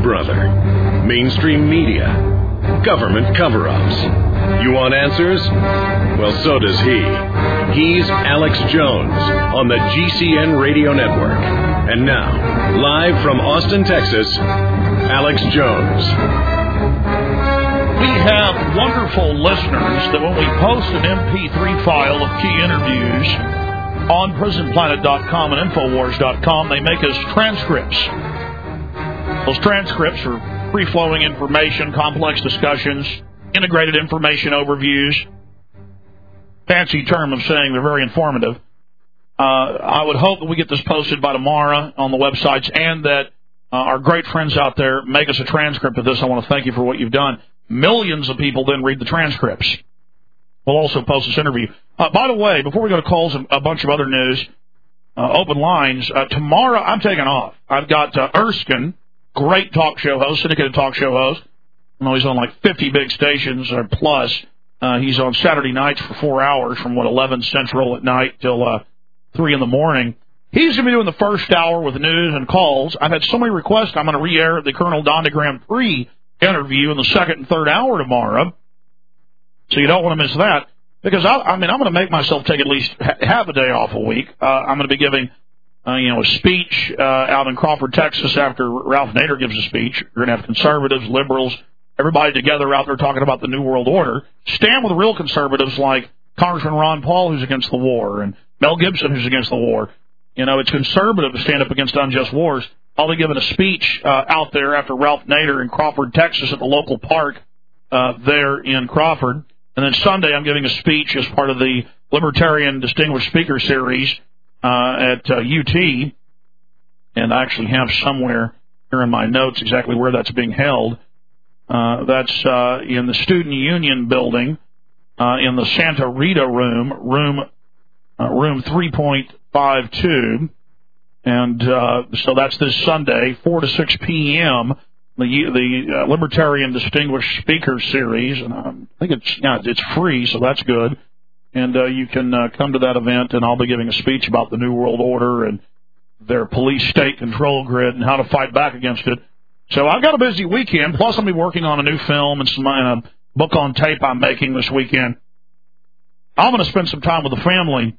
brother. Mainstream media. Government cover-ups. You want answers? Well, so does he. He's Alex Jones on the GCN Radio Network. And now, live from Austin, Texas, Alex Jones. We have wonderful listeners that when we post an MP3 file of key interviews on PrisonPlanet.com and Infowars.com, they make us transcripts. Those transcripts are free-flowing information, complex discussions, integrated information overviews. Fancy term of saying they're very informative. I would hope that we get this posted by tomorrow on the websites and that our great friends out there make us a transcript of this. I want to thank you for what you've done. Millions of people then read the transcripts. We'll also post this interview. By the way, before we go to calls and a bunch of other news, open lines, tomorrow I'm taking off. I've got Erskine, great talk show host, syndicated talk show host. I know he's on like 50 big stations or plus. He's on Saturday nights for 4 hours from, 11 Central at night till 3 in the morning. He's going to be doing the first hour with news and calls. I've had so many requests. I'm going to re-air the Colonel Donda Grand Prix interview in the second and third hour tomorrow. So you don't want to miss that. Because, I'm going to make myself take at least half a day off a week. I'm going to be giving, a speech out in Crawford, Texas after Ralph Nader gives a speech. You're going to have conservatives, liberals, everybody together out there talking about the New World Order. Stand with the real conservatives like Congressman Ron Paul, who's against the war, and Mel Gibson, who's against the war. It's conservative to stand up against unjust wars. I'll be giving a speech out there after Ralph Nader in Crawford, Texas at the local park there in Crawford. And then Sunday I'm giving a speech as part of the Libertarian Distinguished Speaker Series at UT. And I actually have somewhere here in my notes exactly where that's being held. That's in the Student Union building in the Santa Rita room 3.52. And so that's this Sunday, 4 to 6 p.m., the Libertarian Distinguished Speaker Series. And I think it's free, so that's good. And you can come to that event, and I'll be giving a speech about the New World Order and their police state control grid and how to fight back against it. So I've got a busy weekend, plus I'll be working on a new film and a book on tape I'm making this weekend. I'm going to spend some time with the family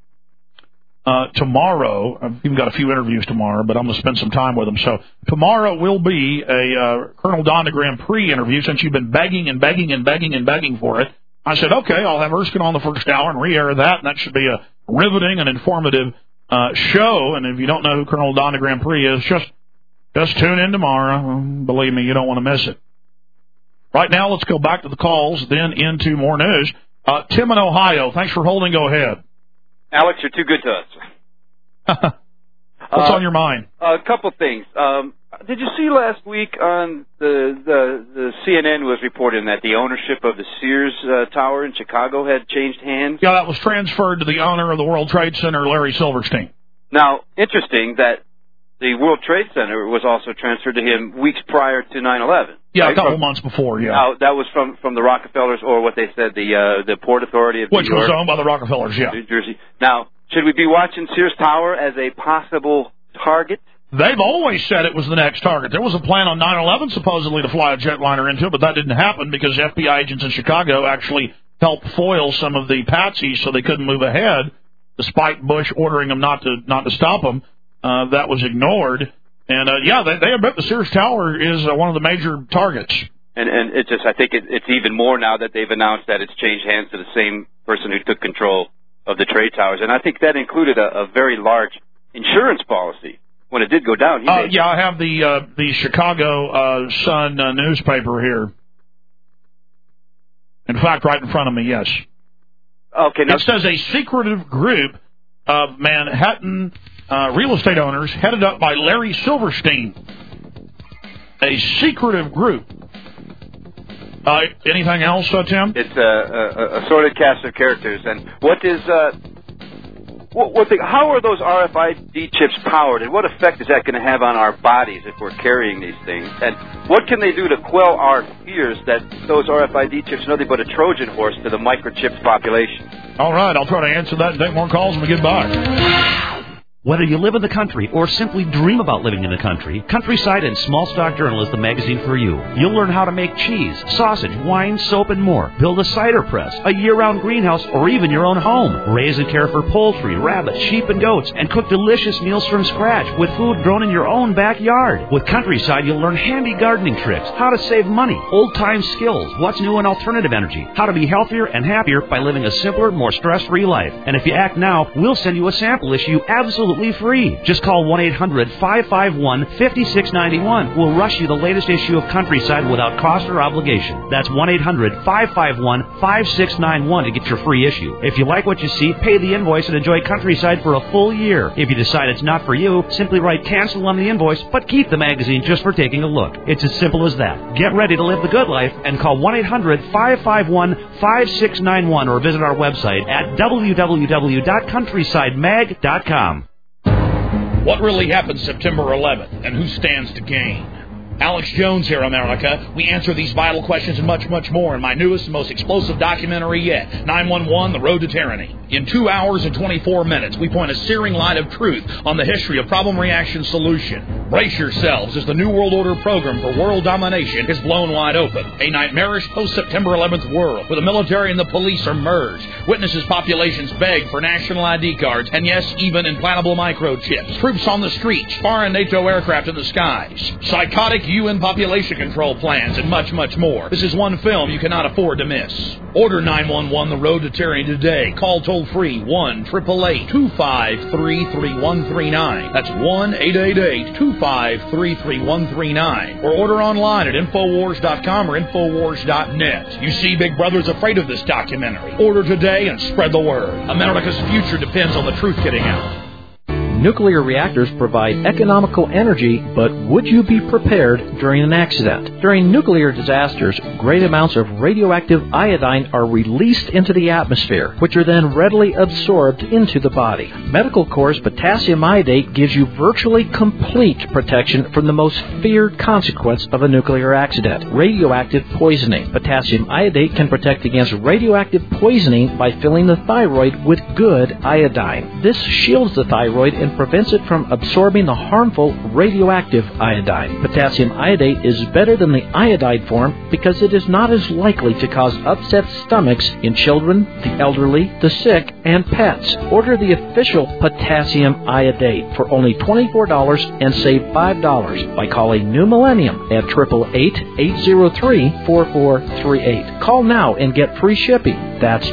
tomorrow. I've even got a few interviews tomorrow, but I'm going to spend some time with them. So tomorrow will be a Colonel Donda Grand Prix interview, since you've been begging for it. I said, okay, I'll have Erskine on the first hour and re-air that, and that should be a riveting and informative show. And if you don't know who Colonel Donda Grand Prix is, just tune in tomorrow. Believe me, you don't want to miss it. Right now, let's go back to the calls, then into more news. Tim in Ohio, thanks for holding. Go ahead. Alex, you're too good to us. What's on your mind? A couple things. Did you see last week on the CNN was reporting that the ownership of the Sears Tower in Chicago had changed hands? Yeah, that was transferred to the owner of the World Trade Center, Larry Silverstein. Now, interesting that the World Trade Center was also transferred to him weeks prior to 9/11. Yeah, right? A couple months before, yeah. Now, that was from the Rockefellers, or what they said, the Port Authority of New York. Which was owned by the Rockefellers, yeah. New Jersey. Now, should we be watching Sears Tower as a possible target? They've always said it was the next target. There was a plan on 9/11 supposedly to fly a jetliner into it, but that didn't happen because FBI agents in Chicago actually helped foil some of the patsies so they couldn't move ahead, despite Bush ordering them not to stop them. That was ignored. And, they admit the Sears Tower is one of the major targets. And it's just, I think it's even more now that they've announced that it's changed hands to the same person who took control of the trade towers. And I think that included a very large insurance policy when it did go down. I have the Chicago Sun newspaper here. In fact, right in front of me, yes. Okay. Now, it says a secretive group of Manhattan real estate owners headed up by Larry Silverstein. A secretive group. Anything else, Tim? It's a assorted cast of characters. And what is how are those RFID chips powered, and what effect is that going to have on our bodies if we're carrying these things? And what can they do to quell our fears that those RFID chips are nothing but a Trojan horse to the microchipped population? All right, I'll try to answer that and take more calls when we get back. Whether you live in the country or simply dream about living in the country, Countryside and Small Stock Journal is the magazine for you. You'll learn how to make cheese, sausage, wine, soap, and more. Build a cider press, a year-round greenhouse, or even your own home. Raise and care for poultry, rabbits, sheep, and goats, and cook delicious meals from scratch with food grown in your own backyard. With Countryside, you'll learn handy gardening tricks, how to save money, old-time skills, what's new in alternative energy, how to be healthier and happier by living a simpler, more stress-free life. And if you act now, we'll send you a sample issue absolutely free. Just call 1-800-551-5691. We'll rush you the latest issue of Countryside without cost or obligation. That's 1-800-551-5691 to get your free issue. If you like what you see, pay the invoice and enjoy Countryside for a full year. If you decide it's not for you, simply write cancel on the invoice, but keep the magazine just for taking a look. It's as simple as that. Get ready to live the good life and call 1-800-551-5691 or visit our website at www.countrysidemag.com. What really happened September 11th, and who stands to gain? Alex Jones here, America. We answer these vital questions and much, much more in my newest and most explosive documentary yet, 911, The Road to Tyranny. In 2 hours and 24 minutes, we point a searing light of truth on the history of problem, reaction, solution. Brace yourselves as the New World Order program for world domination is blown wide open. A nightmarish post-September 11th world where the military and the police are merged. Witnesses populations beg for national ID cards, and yes, even implantable microchips. Troops on the streets, foreign NATO aircraft in the skies. Psychotic UN population control plans, and much, much more. This is one film you cannot afford to miss. Order 911 The Road to Tyranny today. Call toll-free 1-888-253-3139. That's 1-888-253-3139. Or order online at Infowars.com or Infowars.net. You see, Big Brother's afraid of this documentary. Order today and spread the word. America's future depends on the truth getting out. Nuclear reactors provide economical energy, but would you be prepared during an accident? During nuclear disasters, great amounts of radioactive iodine are released into the atmosphere, which are then readily absorbed into the body. Medical Corps' potassium iodate gives you virtually complete protection from the most feared consequence of a nuclear accident, radioactive poisoning. Potassium iodate can protect against radioactive poisoning by filling the thyroid with good iodine. This shields the thyroid and prevents it from absorbing the harmful radioactive iodine. Potassium iodate is better than the iodide form because it is not as likely to cause upset stomachs in children, the elderly, the sick, and pets. Order the official potassium iodate for only $24 and save $5 by calling New Millennium at 888-803-4438. Call now and get free shipping. That's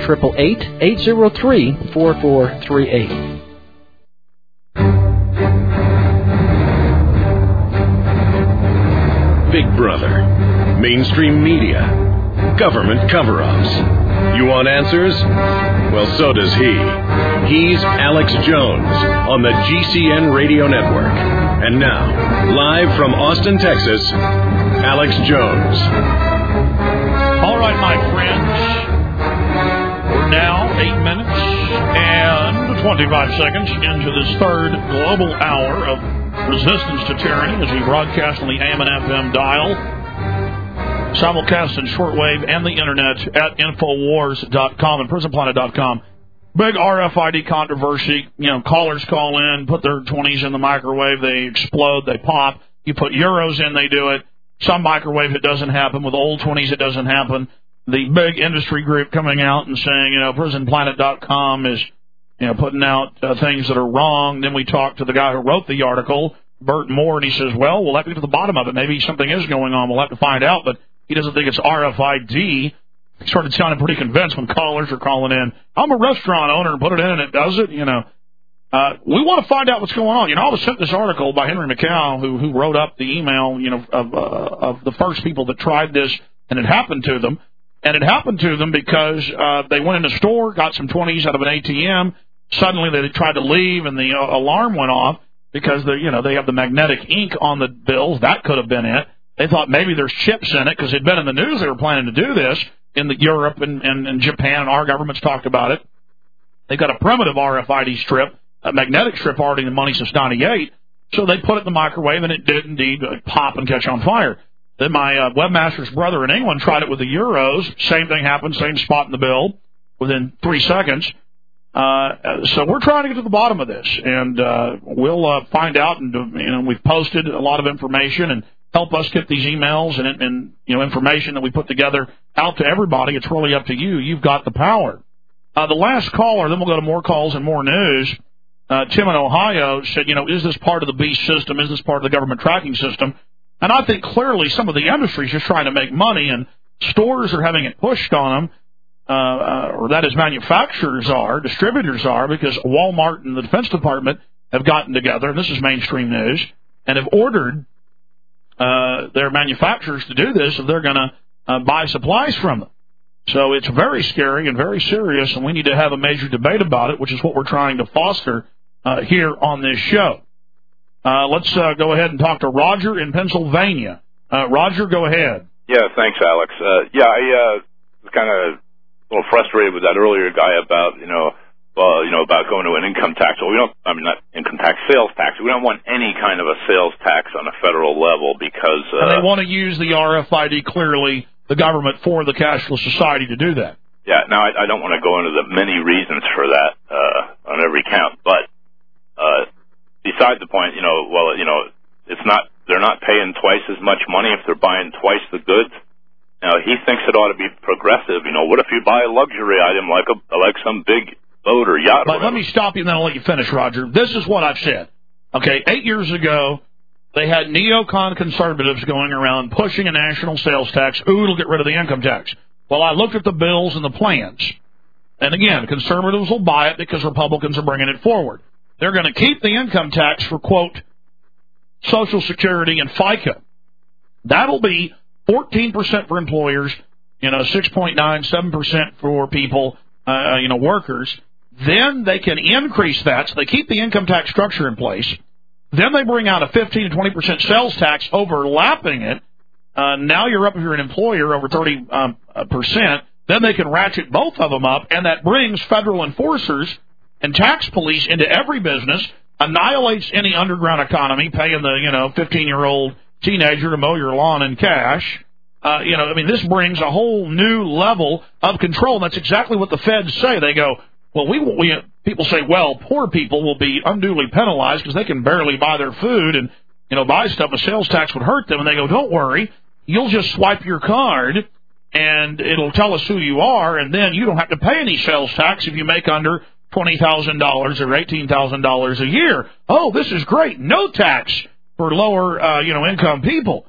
888-803-4438. Big Brother, mainstream media, government cover-ups. You want answers? Well, so does he. He's Alex Jones on the GCN Radio Network. And now, live from Austin, Texas, Alex Jones. All right, my friends. We're now 8 minutes and 25 seconds into this third global hour of Resistance to Tyranny as we broadcast on the AM and FM dial, simulcast in shortwave and the internet at Infowars.com and PrisonPlanet.com. Big RFID controversy. You know, callers call in, put their 20s in the microwave, they explode, they pop. You put euros in, they do it. Some microwave, it doesn't happen. With old 20s, it doesn't happen. The big industry group coming out and saying, PrisonPlanet.com is putting out things that are wrong. Then we talked to the guy who wrote the article, Bert Moore, and he says, well, we'll have to get to the bottom of it. Maybe something is going on. We'll have to find out. But he doesn't think it's RFID. He started sounding pretty convinced when callers are calling in. I'm a restaurant owner and put it in and it does it. We want to find out what's going on. I was sent this article by Henry McCow, who wrote up the email, of the first people that tried this, and it happened to them. And it happened to them because they went in a store, got some 20s out of an ATM. Suddenly they tried to leave, and the alarm went off because they have the magnetic ink on the bills. That could have been it. They thought maybe there's chips in it because it'd been in the news they were planning to do this in Europe and Japan, and our government's talked about it. They've got a primitive RFID strip, a magnetic strip already in the money since '98, so they put it in the microwave, and it did indeed pop and catch on fire. Then my webmaster's brother in England tried it with the euros. Same thing happened, same spot in the bill within 3 seconds. So we're trying to get to the bottom of this, and we'll find out. And we've posted a lot of information, and help us get these emails and information that we put together out to everybody. It's really up to you. You've got the power. The last caller, then we'll go to more calls and more news. Tim in Ohio said, is this part of the beast system? Is this part of the government tracking system? And I think clearly some of the industry is just trying to make money, and stores are having it pushed on them. Or that is, manufacturers are, distributors are, because Walmart and the Defense Department have gotten together, and this is mainstream news, and have ordered their manufacturers to do this if they're going to buy supplies from them. So it's very scary and very serious, and we need to have a major debate about it, which is what we're trying to foster here on this show. Let's go ahead and talk to Roger in Pennsylvania. Roger, go ahead. Yeah, thanks, Alex. I was kind of a little frustrated with that earlier guy about about going to an income tax. Well, not income tax, sales tax. We don't want any kind of a sales tax on a federal level because and they want to use the RFID, clearly the government, for the cashless society to do that. Yeah. Now I don't want to go into the many reasons for that on every count, but beside the point, it's not. They're not paying twice as much money if they're buying twice the goods. Now, he thinks it ought to be progressive. What if you buy a luxury item like some big boat or yacht? But let me stop you, and then I'll let you finish, Roger. This is what I've said. Okay, 8 years ago, they had neocon conservatives going around pushing a national sales tax. Ooh, it'll get rid of the income tax. Well, I looked at the bills and the plans. And again, conservatives will buy it because Republicans are bringing it forward. They're going to keep the income tax for, quote, Social Security and FICA. That'll be 14% for employers, 6.9, 7% for people, workers. Then they can increase that, so they keep the income tax structure in place. Then they bring out a 15 to 20% sales tax overlapping it. Now you're up if you're an employer over 30%. Then they can ratchet both of them up, and that brings federal enforcers and tax police into every business, annihilates any underground economy, paying the 15-year-old teenager to mow your lawn in cash. This brings a whole new level of control. And that's exactly what the feds say. They go, well, people say, well, poor people will be unduly penalized because they can barely buy their food and, buy stuff. A sales tax would hurt them. And they go, don't worry. You'll just swipe your card and it'll tell us who you are. And then you don't have to pay any sales tax if you make under $20,000 or $18,000 a year. Oh, this is great. No tax for lower, income people.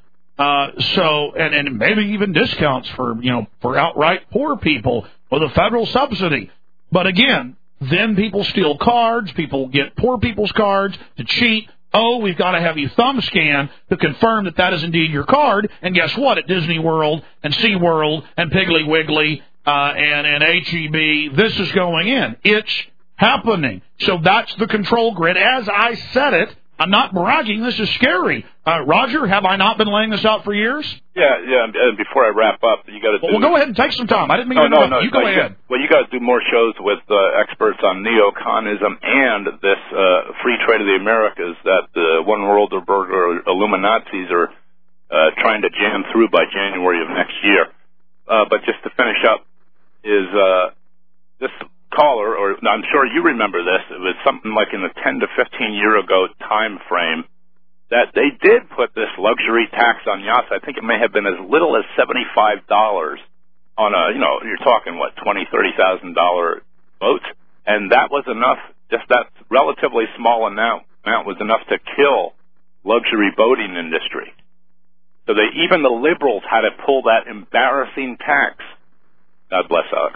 And maybe even discounts for outright poor people with a federal subsidy. But again, then people steal cards. People get poor people's cards to cheat. Oh, we've got to have you thumb scan to confirm that is indeed your card. And guess what? At Disney World and SeaWorld and Piggly Wiggly and H-E-B, this is going in. It's happening. So that's the control grid. As I said it, I'm not bragging. This is scary. Roger, have I not been laying this out for years? Yeah. Before I wrap up, you got to. Well, go ahead and take some time. I didn't mean to interrupt. No. You go ahead. You got to do more shows with experts on neoconism and this free trade of the Americas that the One World Order Illuminatis are trying to jam through by January of next year. But just to finish up, is this caller, or I'm sure you remember this, it was something like in the 10 to 15 year ago time frame that they did put this luxury tax on yachts. I think it may have been as little as $75 on you're talking $20,000, $30,000 boats, and that was enough. Just that relatively small amount was enough to kill luxury boating industry. So even the liberals had to pull that embarrassing tax. God bless, Alex.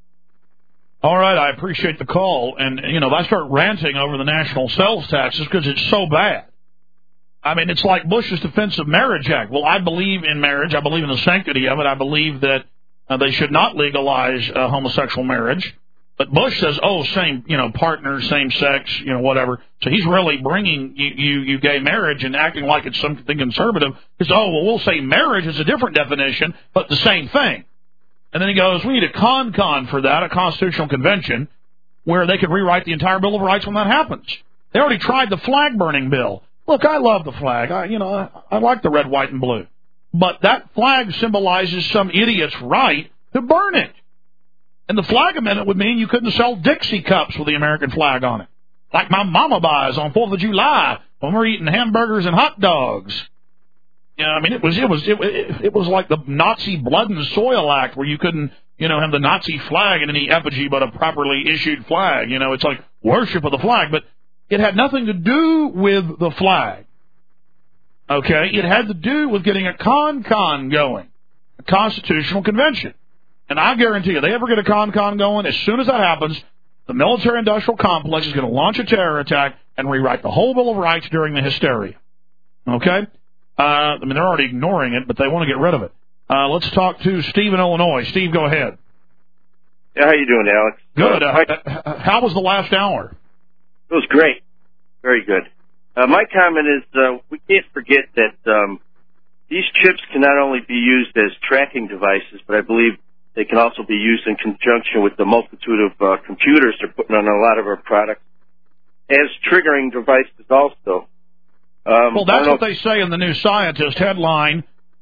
All right, I appreciate the call. And, I start ranting over the national sales taxes because it's so bad. I mean, it's like Bush's Defense of Marriage Act. Well, I believe in marriage. I believe in the sanctity of it. I believe that they should not legalize homosexual marriage. But Bush says, same, partners, same sex, whatever. So he's really bringing you gay marriage and acting like it's something conservative. Because, we'll say marriage is a different definition, but the same thing. And then he goes, we need a con for that, a constitutional convention, where they could rewrite the entire Bill of Rights when that happens. They already tried the flag-burning bill. Look, I love the flag. I like the red, white, and blue. But that flag symbolizes some idiot's right to burn it. And the flag amendment would mean you couldn't sell Dixie cups with the American flag on it, like my mama buys on 4th of July when we're eating hamburgers and hot dogs. Yeah, I mean, it was like the Nazi Blood and Soil Act, where you couldn't, have the Nazi flag in any effigy but a properly issued flag. It's like worship of the flag, but it had nothing to do with the flag. Okay, it had to do with getting a con going, a constitutional convention. And I guarantee you, they ever get a con going, as soon as that happens, the military-industrial complex is going to launch a terror attack and rewrite the whole Bill of Rights during the hysteria. Okay? I mean, they're already ignoring it, but they want to get rid of it. Let's talk to Steve in Illinois. Steve, go ahead. Yeah, how you doing, Alex? Good. How was the last hour? It was great. Very good. My comment is we can't forget that these chips can not only be used as tracking devices, but I believe they can also be used in conjunction with the multitude of computers they're putting on a lot of our products as triggering devices also. Well, that's what they say in the New Scientist headline.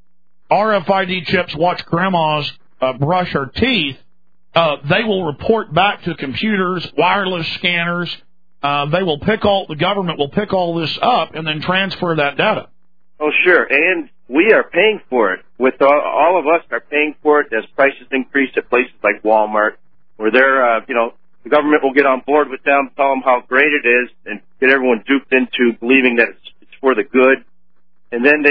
RFID chips watch grandma's brush her teeth. They will report back to computers, wireless scanners. The government will pick all this up and then transfer that data. Oh, sure. And we are paying for it. With all of us are paying for it as prices increase at places like Walmart, where they're, the government will get on board with them, tell them how great it is, and get everyone duped into believing that it's for the good. And then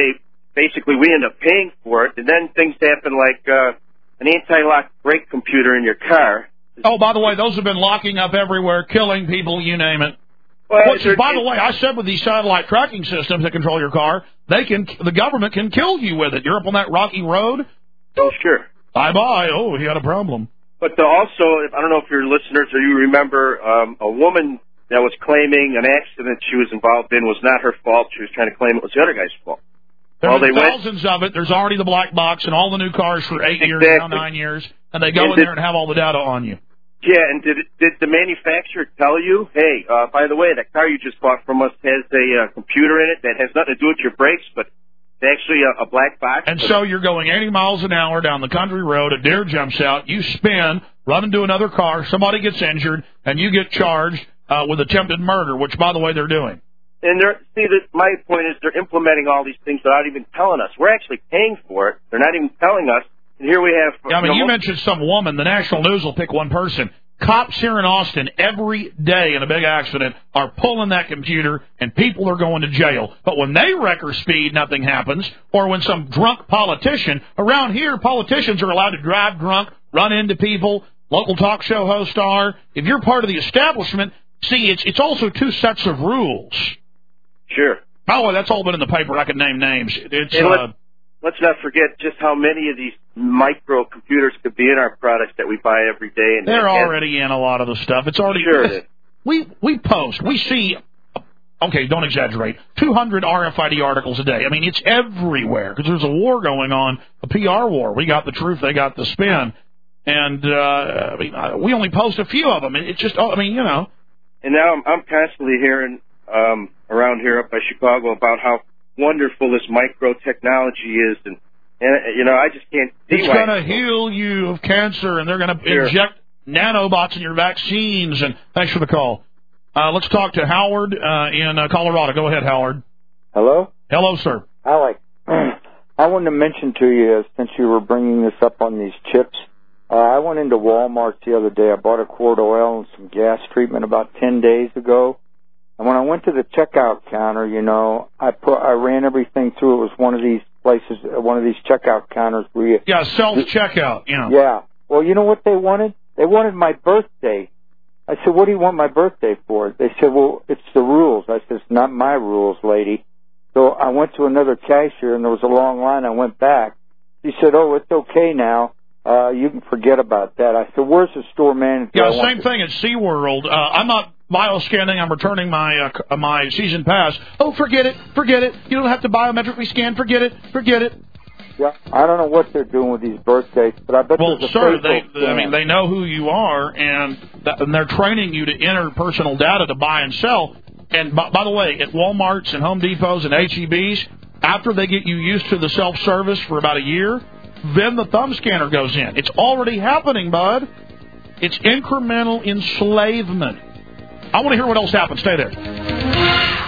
we end up paying for it. And then things happen like an anti-lock brake computer in your car. Oh, by the way, those have been locking up everywhere, killing people, you name it. Well, by the way, I said with these satellite tracking systems that control your car, the government can kill you with it. You're up on that rocky road. Oh, sure. Bye-bye. Oh, he had a problem. But also, I don't know if your listeners or you remember a woman that was claiming an accident she was involved in was not her fault. She was trying to claim it was the other guy's fault. There's thousands of it. There's already the black box and all the new cars for 8 years, now 9 years, and they go in there and have all the data on you. Yeah, and did the manufacturer tell you, hey, by the way, that car you just bought from us has a computer in it that has nothing to do with your brakes, but it's actually a black box? And so you're going 80 miles an hour down the country road, a deer jumps out, you spin, run into another car, somebody gets injured, and you get charged with attempted murder, which, by the way, they're doing. And my point is they're implementing all these things without even telling us. We're actually paying for it. They're not even telling us. And here we have... Yeah, I mean, you mentioned some woman. The national news will pick one person. Cops here in Austin every day in a big accident are pulling that computer, and people are going to jail. But when they wreck or speed, nothing happens. Or when some drunk politician... Around here, politicians are allowed to drive drunk, run into people. Local talk show hosts are. If you're part of the establishment, see, it's also two sets of rules. Sure. By the way, that's all been in the paper. I can name names. Let's not forget just how many of these microcomputers could be in our products that we buy every day. And they're already in a lot of the stuff. It's already sure it is. We post. We see. Okay, don't exaggerate. 200 RFID articles a day. I mean, it's everywhere because there's a war going on, a PR war. We got the truth. They got the spin. And we only post a few of them. It's just, And now I'm constantly hearing around here up by Chicago about how wonderful this micro technology is, and I just can't see it's going to heal you of cancer, and they're going to inject nanobots in your vaccines. And thanks for the call. Let's talk to Howard in Colorado. Go ahead, Howard. Hello? Hello, sir. Alex, I wanted to mention to you, since you were bringing this up on these chips, I went into Walmart the other day. I bought a quart of oil and some gas treatment about 10 days ago. And when I went to the checkout counter, I ran everything through. It was one of these places, one of these checkout counters where you... Yeah, self-checkout, Yeah. Well, you know what they wanted? They wanted my birthday. I said, what do you want my birthday for? They said, well, it's the rules. I said, it's not my rules, lady. So I went to another cashier, and there was a long line. I went back. She said, oh, it's okay now. You can forget about that. I said, where's the store manager? Yeah, same thing at SeaWorld. I'm not bioscanning. I'm returning my season pass. Oh, forget it. You don't have to biometrically scan. Forget it. Yeah, I don't know what they're doing with these birthdays, but I bet there's a sir, they know who you are, and they're training you to enter personal data to buy and sell. And by the way, at Walmarts and Home Depots and H-E-Bs, after they get you used to the self-service for about a year, then the thumb scanner goes in. It's already happening, bud. It's incremental enslavement. I want to hear what else happened. Stay there.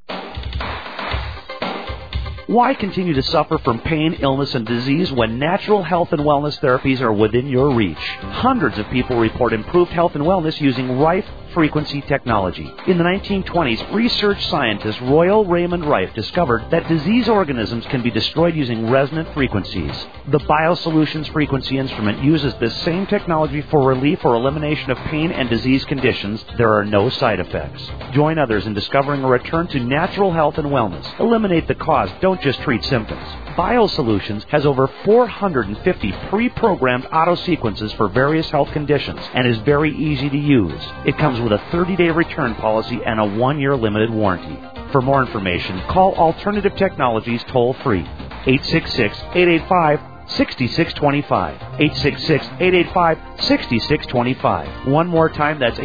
Why continue to suffer from pain, illness, and disease when natural health and wellness therapies are within your reach? Hundreds of people report improved health and wellness using Rife frequency technology. In the 1920s, research scientist Royal Raymond Rife discovered that disease organisms can be destroyed using resonant frequencies. The BioSolutions frequency instrument uses this same technology for relief or elimination of pain and disease conditions. There are no side effects. Join others in discovering a return to natural health and wellness. Eliminate the cause. Don't just treat symptoms. BioSolutions has over 450 pre-programmed auto-sequences for various health conditions and is very easy to use. It comes with a 30-day return policy and a 1-year limited warranty. For more information, call Alternative Technologies toll-free, 866-885-6625, 866-885-6625. One more time, that's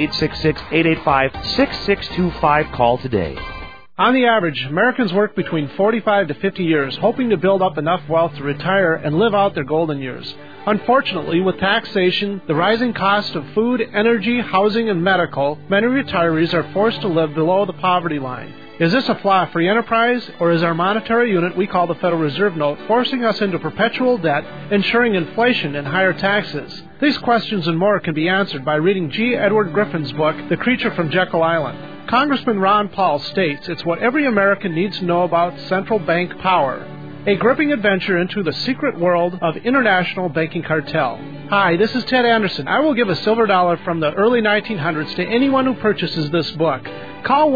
866-885-6625. Call today. On the average, Americans work between 45 to 50 years, hoping to build up enough wealth to retire and live out their golden years. Unfortunately, with taxation, the rising cost of food, energy, housing, and medical, many retirees are forced to live below the poverty line. Is this a flaw free enterprise, or is our monetary unit we call the Federal Reserve Note forcing us into perpetual debt, ensuring inflation and higher taxes? These questions and more can be answered by reading G. Edward Griffin's book, The Creature from Jekyll Island. Congressman Ron Paul states it's what every American needs to know about central bank power. A gripping adventure into the secret world of international banking cartel. Hi, this is Ted Anderson. I will give a silver dollar from the early 1900s to anyone who purchases this book. Call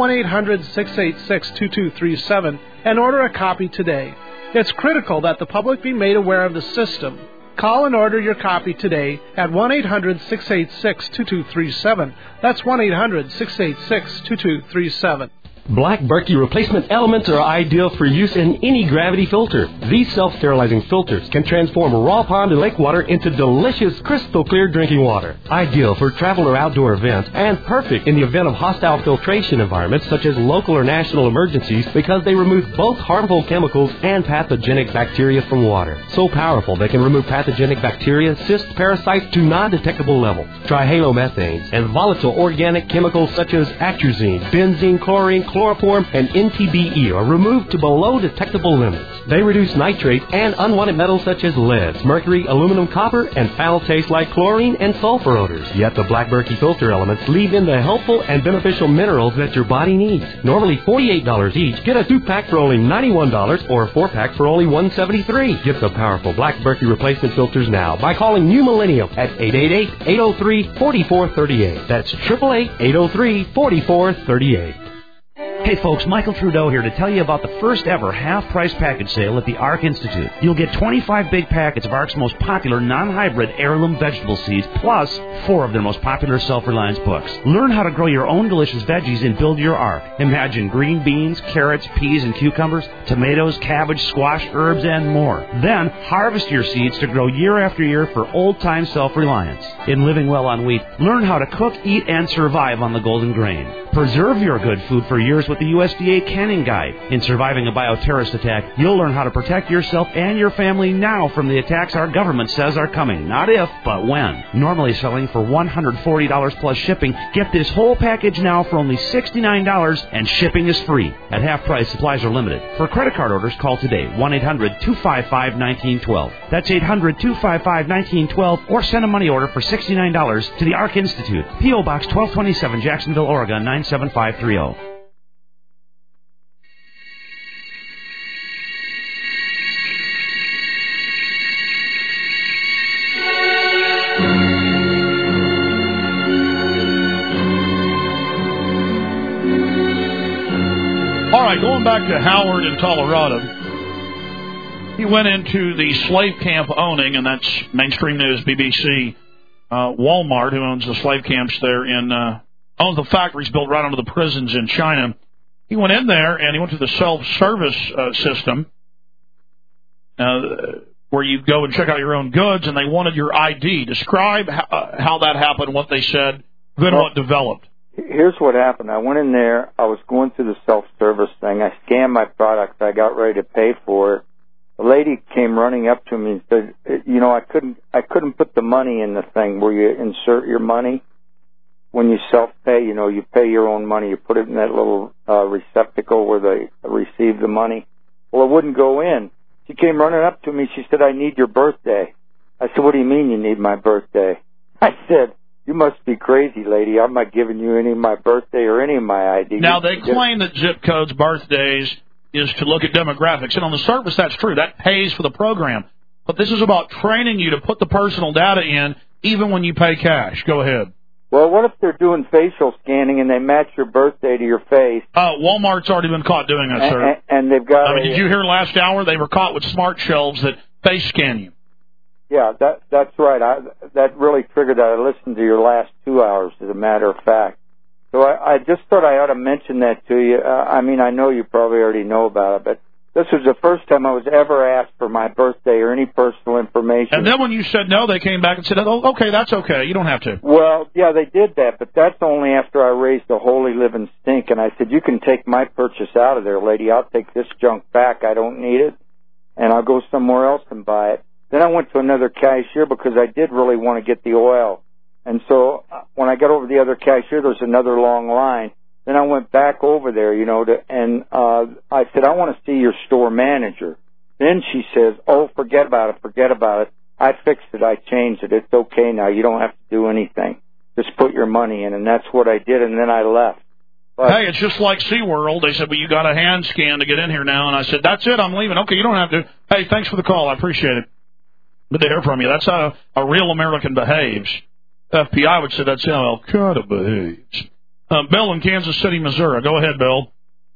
1-800-686-2237 and order a copy today. It's critical that the public be made aware of the system. Call and order your copy today at 1-800-686-2237. That's 1-800-686-2237. Black Berkey replacement elements are ideal for use in any gravity filter. These self-sterilizing filters can transform raw pond and lake water into delicious, crystal clear drinking water. Ideal for travel or outdoor events, and perfect in the event of hostile filtration environments such as local or national emergencies because they remove both harmful chemicals and pathogenic bacteria from water. So powerful they can remove pathogenic bacteria, cysts, parasites to non-detectable levels. Trihalomethanes and volatile organic chemicals such as atrazine, benzene, chlorine, chloroform, and NTBE are removed to below detectable limits. They reduce nitrates and unwanted metals such as lead, mercury, aluminum, copper, and foul taste like chlorine and sulfur odors. Yet the Black Berkey filter elements leave in the helpful and beneficial minerals that your body needs. Normally $48 each, get a 2-pack for only $91 or a 4-pack for only $173. Get the powerful Black Berkey replacement filters now by calling New Millennium at 888-803-4438. That's 888-803-4438. Hey folks, Michael Trudeau here to tell you about the first ever half-price package sale at the ARC Institute. You'll get 25 big packets of ARC's most popular non-hybrid heirloom vegetable seeds, plus 4 of their most popular self-reliance books. Learn how to grow your own delicious veggies and build your ARC. Imagine green beans, carrots, peas, and cucumbers, tomatoes, cabbage, squash, herbs, and more. Then harvest your seeds to grow year after year for old-time self-reliance. In living well on wheat, learn how to cook, eat, and survive on the golden grain. Preserve your good food for years with the USDA Canning Guide. In surviving a bioterrorist attack, you'll learn how to protect yourself and your family now from the attacks our government says are coming. Not if, but when. Normally selling for $140 plus shipping, get this whole package now for only $69 and shipping is free. At half price, supplies are limited. For credit card orders, call today, 1-800-255-1912. That's 800-255-1912, or send a money order for $69 to the ARC Institute, P.O. Box 1227, Jacksonville, Oregon, 97530. All right, going back to Howard in Colorado. He went into the slave camp owning, and that's mainstream news, BBC, Walmart, who owns the slave camps there owns the factories built right under the prisons in China. He went in there and he went to the self-service system where you go and check out your own goods, and they wanted your ID. Describe how that happened, what they said, then what developed. Here's what happened. I went in there. I was going through the self-service thing. I scanned my product. I got ready to pay for it. the lady came running up to me and said, you know, I couldn't put the money in the thing where you insert your money. When you self-pay, you know, you pay your own money. You put it in that little receptacle where they receive the money. Well, it wouldn't go in. She came running up to me. She said, I need your birthday. I said, what do you mean you need my birthday? I said, you must be crazy, lady. I'm not giving you any of my birthday or any of my ID. Now, they claim that zip codes, birthdays, is to look at demographics. And on the surface, that's true. That pays for the program. But this is about training you to put the personal data in even when you pay cash. Go ahead. Well, what if they're doing facial scanning and they match your birthday to your face? Walmart's already been caught doing that, sir. And they've got... did you hear last hour? They were caught with smart shelves that face scan you. Yeah, that's right. That really triggered that. I listened to your last 2 hours, as a matter of fact. So I just thought I ought to mention that to you. I mean, I know you probably already know about it, but this was the first time I was ever asked for my birthday or any personal information. And then when you said no, they came back and said, oh, okay, that's okay. You don't have to. Well, yeah, they did that, but that's only after I raised a holy living stink. And I said, you can take my purchase out of there, lady. I'll take this junk back. I don't need it. And I'll go somewhere else and buy it. Then I went to another cashier because I did really want to get the oil. And so when I got over the other cashier, there was another long line. Then I went back over there, you know, and I said, I want to see your store manager. Then she says, oh, forget about it. I fixed it. I changed it. It's okay now. You don't have to do anything. Just put your money in. And that's what I did, and then I left. But, hey, it's just like SeaWorld. They said, well, you got a hand scan to get in here now. And I said, that's it. I'm leaving. Okay, you don't have to. Hey, thanks for the call. I appreciate it. Good to hear from you. That's how a real American behaves. FBI would say that's how Al-Qaeda behaves. Bill in Kansas City, Missouri. Go ahead, Bill.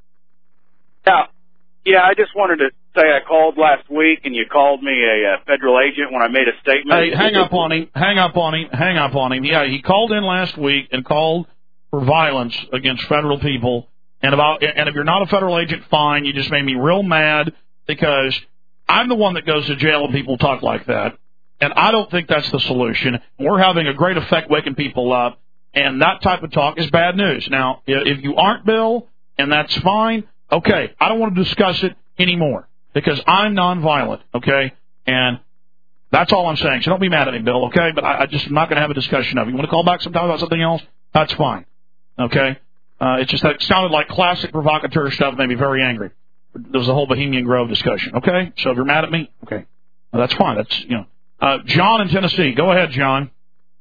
Yeah, I just wanted to say I called last week, and you called me a federal agent when I made a statement. Hey, hang up on him. Yeah, he called in last week and called for violence against federal people. And if you're not a federal agent, fine. You just made me real mad because I'm the one that goes to jail when people talk like that. And I don't think that's the solution. We're having a great effect waking people up. And that type of talk is bad news. Now, if you aren't, Bill, and that's fine, okay, I don't want to discuss it anymore because I'm nonviolent, okay? And that's all I'm saying. So don't be mad at me, Bill, okay? But I'm not going to have a discussion of it. You want to call back sometime about something else? That's fine, okay? It's just that it sounded like classic provocateur stuff, made me very angry. There was a whole Bohemian Grove discussion, okay? So if you're mad at me, okay, well, that's fine. That's, you know. John in Tennessee. Go ahead, John.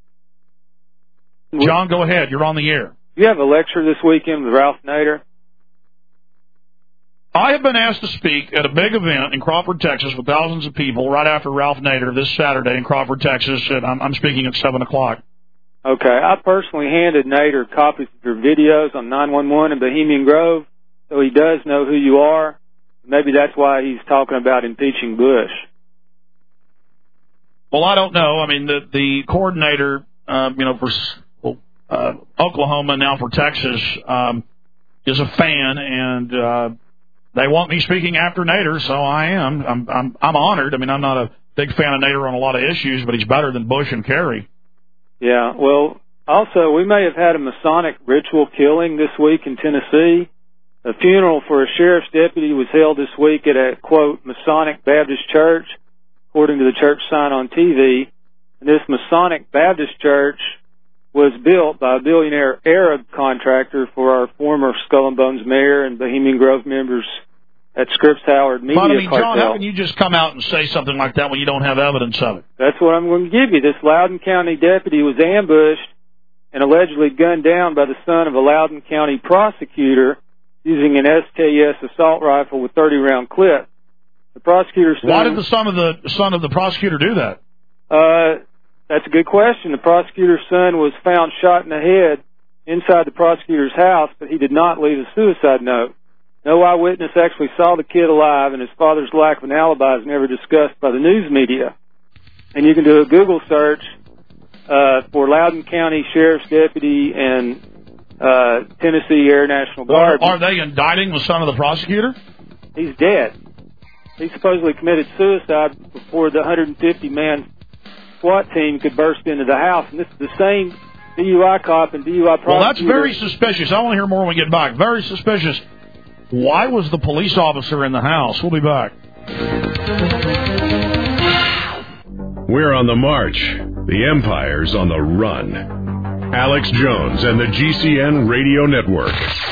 John, go ahead. You're on the air. You have a lecture this weekend with Ralph Nader? I have been asked to speak at a big event in Crawford, Texas, with thousands of people right after Ralph Nader this Saturday in Crawford, Texas. And I'm speaking at 7 o'clock. Okay. I personally handed Nader copies of your videos on 911 and Bohemian Grove, so he does know who you are. Maybe that's why he's talking about impeaching Bush. Well, I don't know. I mean, the coordinator, for Oklahoma, now for Texas, is a fan, and they want me speaking after Nader, so I am. I'm honored. I mean, I'm not a big fan of Nader on a lot of issues, but he's better than Bush and Kerry. Yeah, well, also, we may have had a Masonic ritual killing this week in Tennessee. A funeral for a sheriff's deputy was held this week at a, quote, Masonic Baptist church, according to the church sign on TV. And this Masonic Baptist church was built by a billionaire Arab contractor for our former Skull and Bones mayor and Bohemian Grove members at Scripps Howard Media Cartel. John, how can you just come out and say something like that when you don't have evidence of it? That's what I'm going to give you. This Loudoun County deputy was ambushed and allegedly gunned down by the son of a Loudoun County prosecutor using an SKS assault rifle with 30-round clip. The prosecutor's son... Why did the son of the prosecutor do that? That's a good question. The prosecutor's son was found shot in the head inside the prosecutor's house, but he did not leave a suicide note. No eyewitness actually saw the kid alive, and his father's lack of an alibi is never discussed by the news media. And you can do a Google search for Loudoun County Sheriff's Deputy and Tennessee Air National Guard. Are they indicting the son of the prosecutor? He's dead. He supposedly committed suicide before the 150-man SWAT team could burst into the house. And this is the same DUI cop and DUI prosecutor. Well, that's very suspicious. I want to hear more when we get back. Very suspicious. Why was the police officer in the house? We'll be back. We're on the march. The Empire's on the run. Alex Jones and the GCN Radio Network.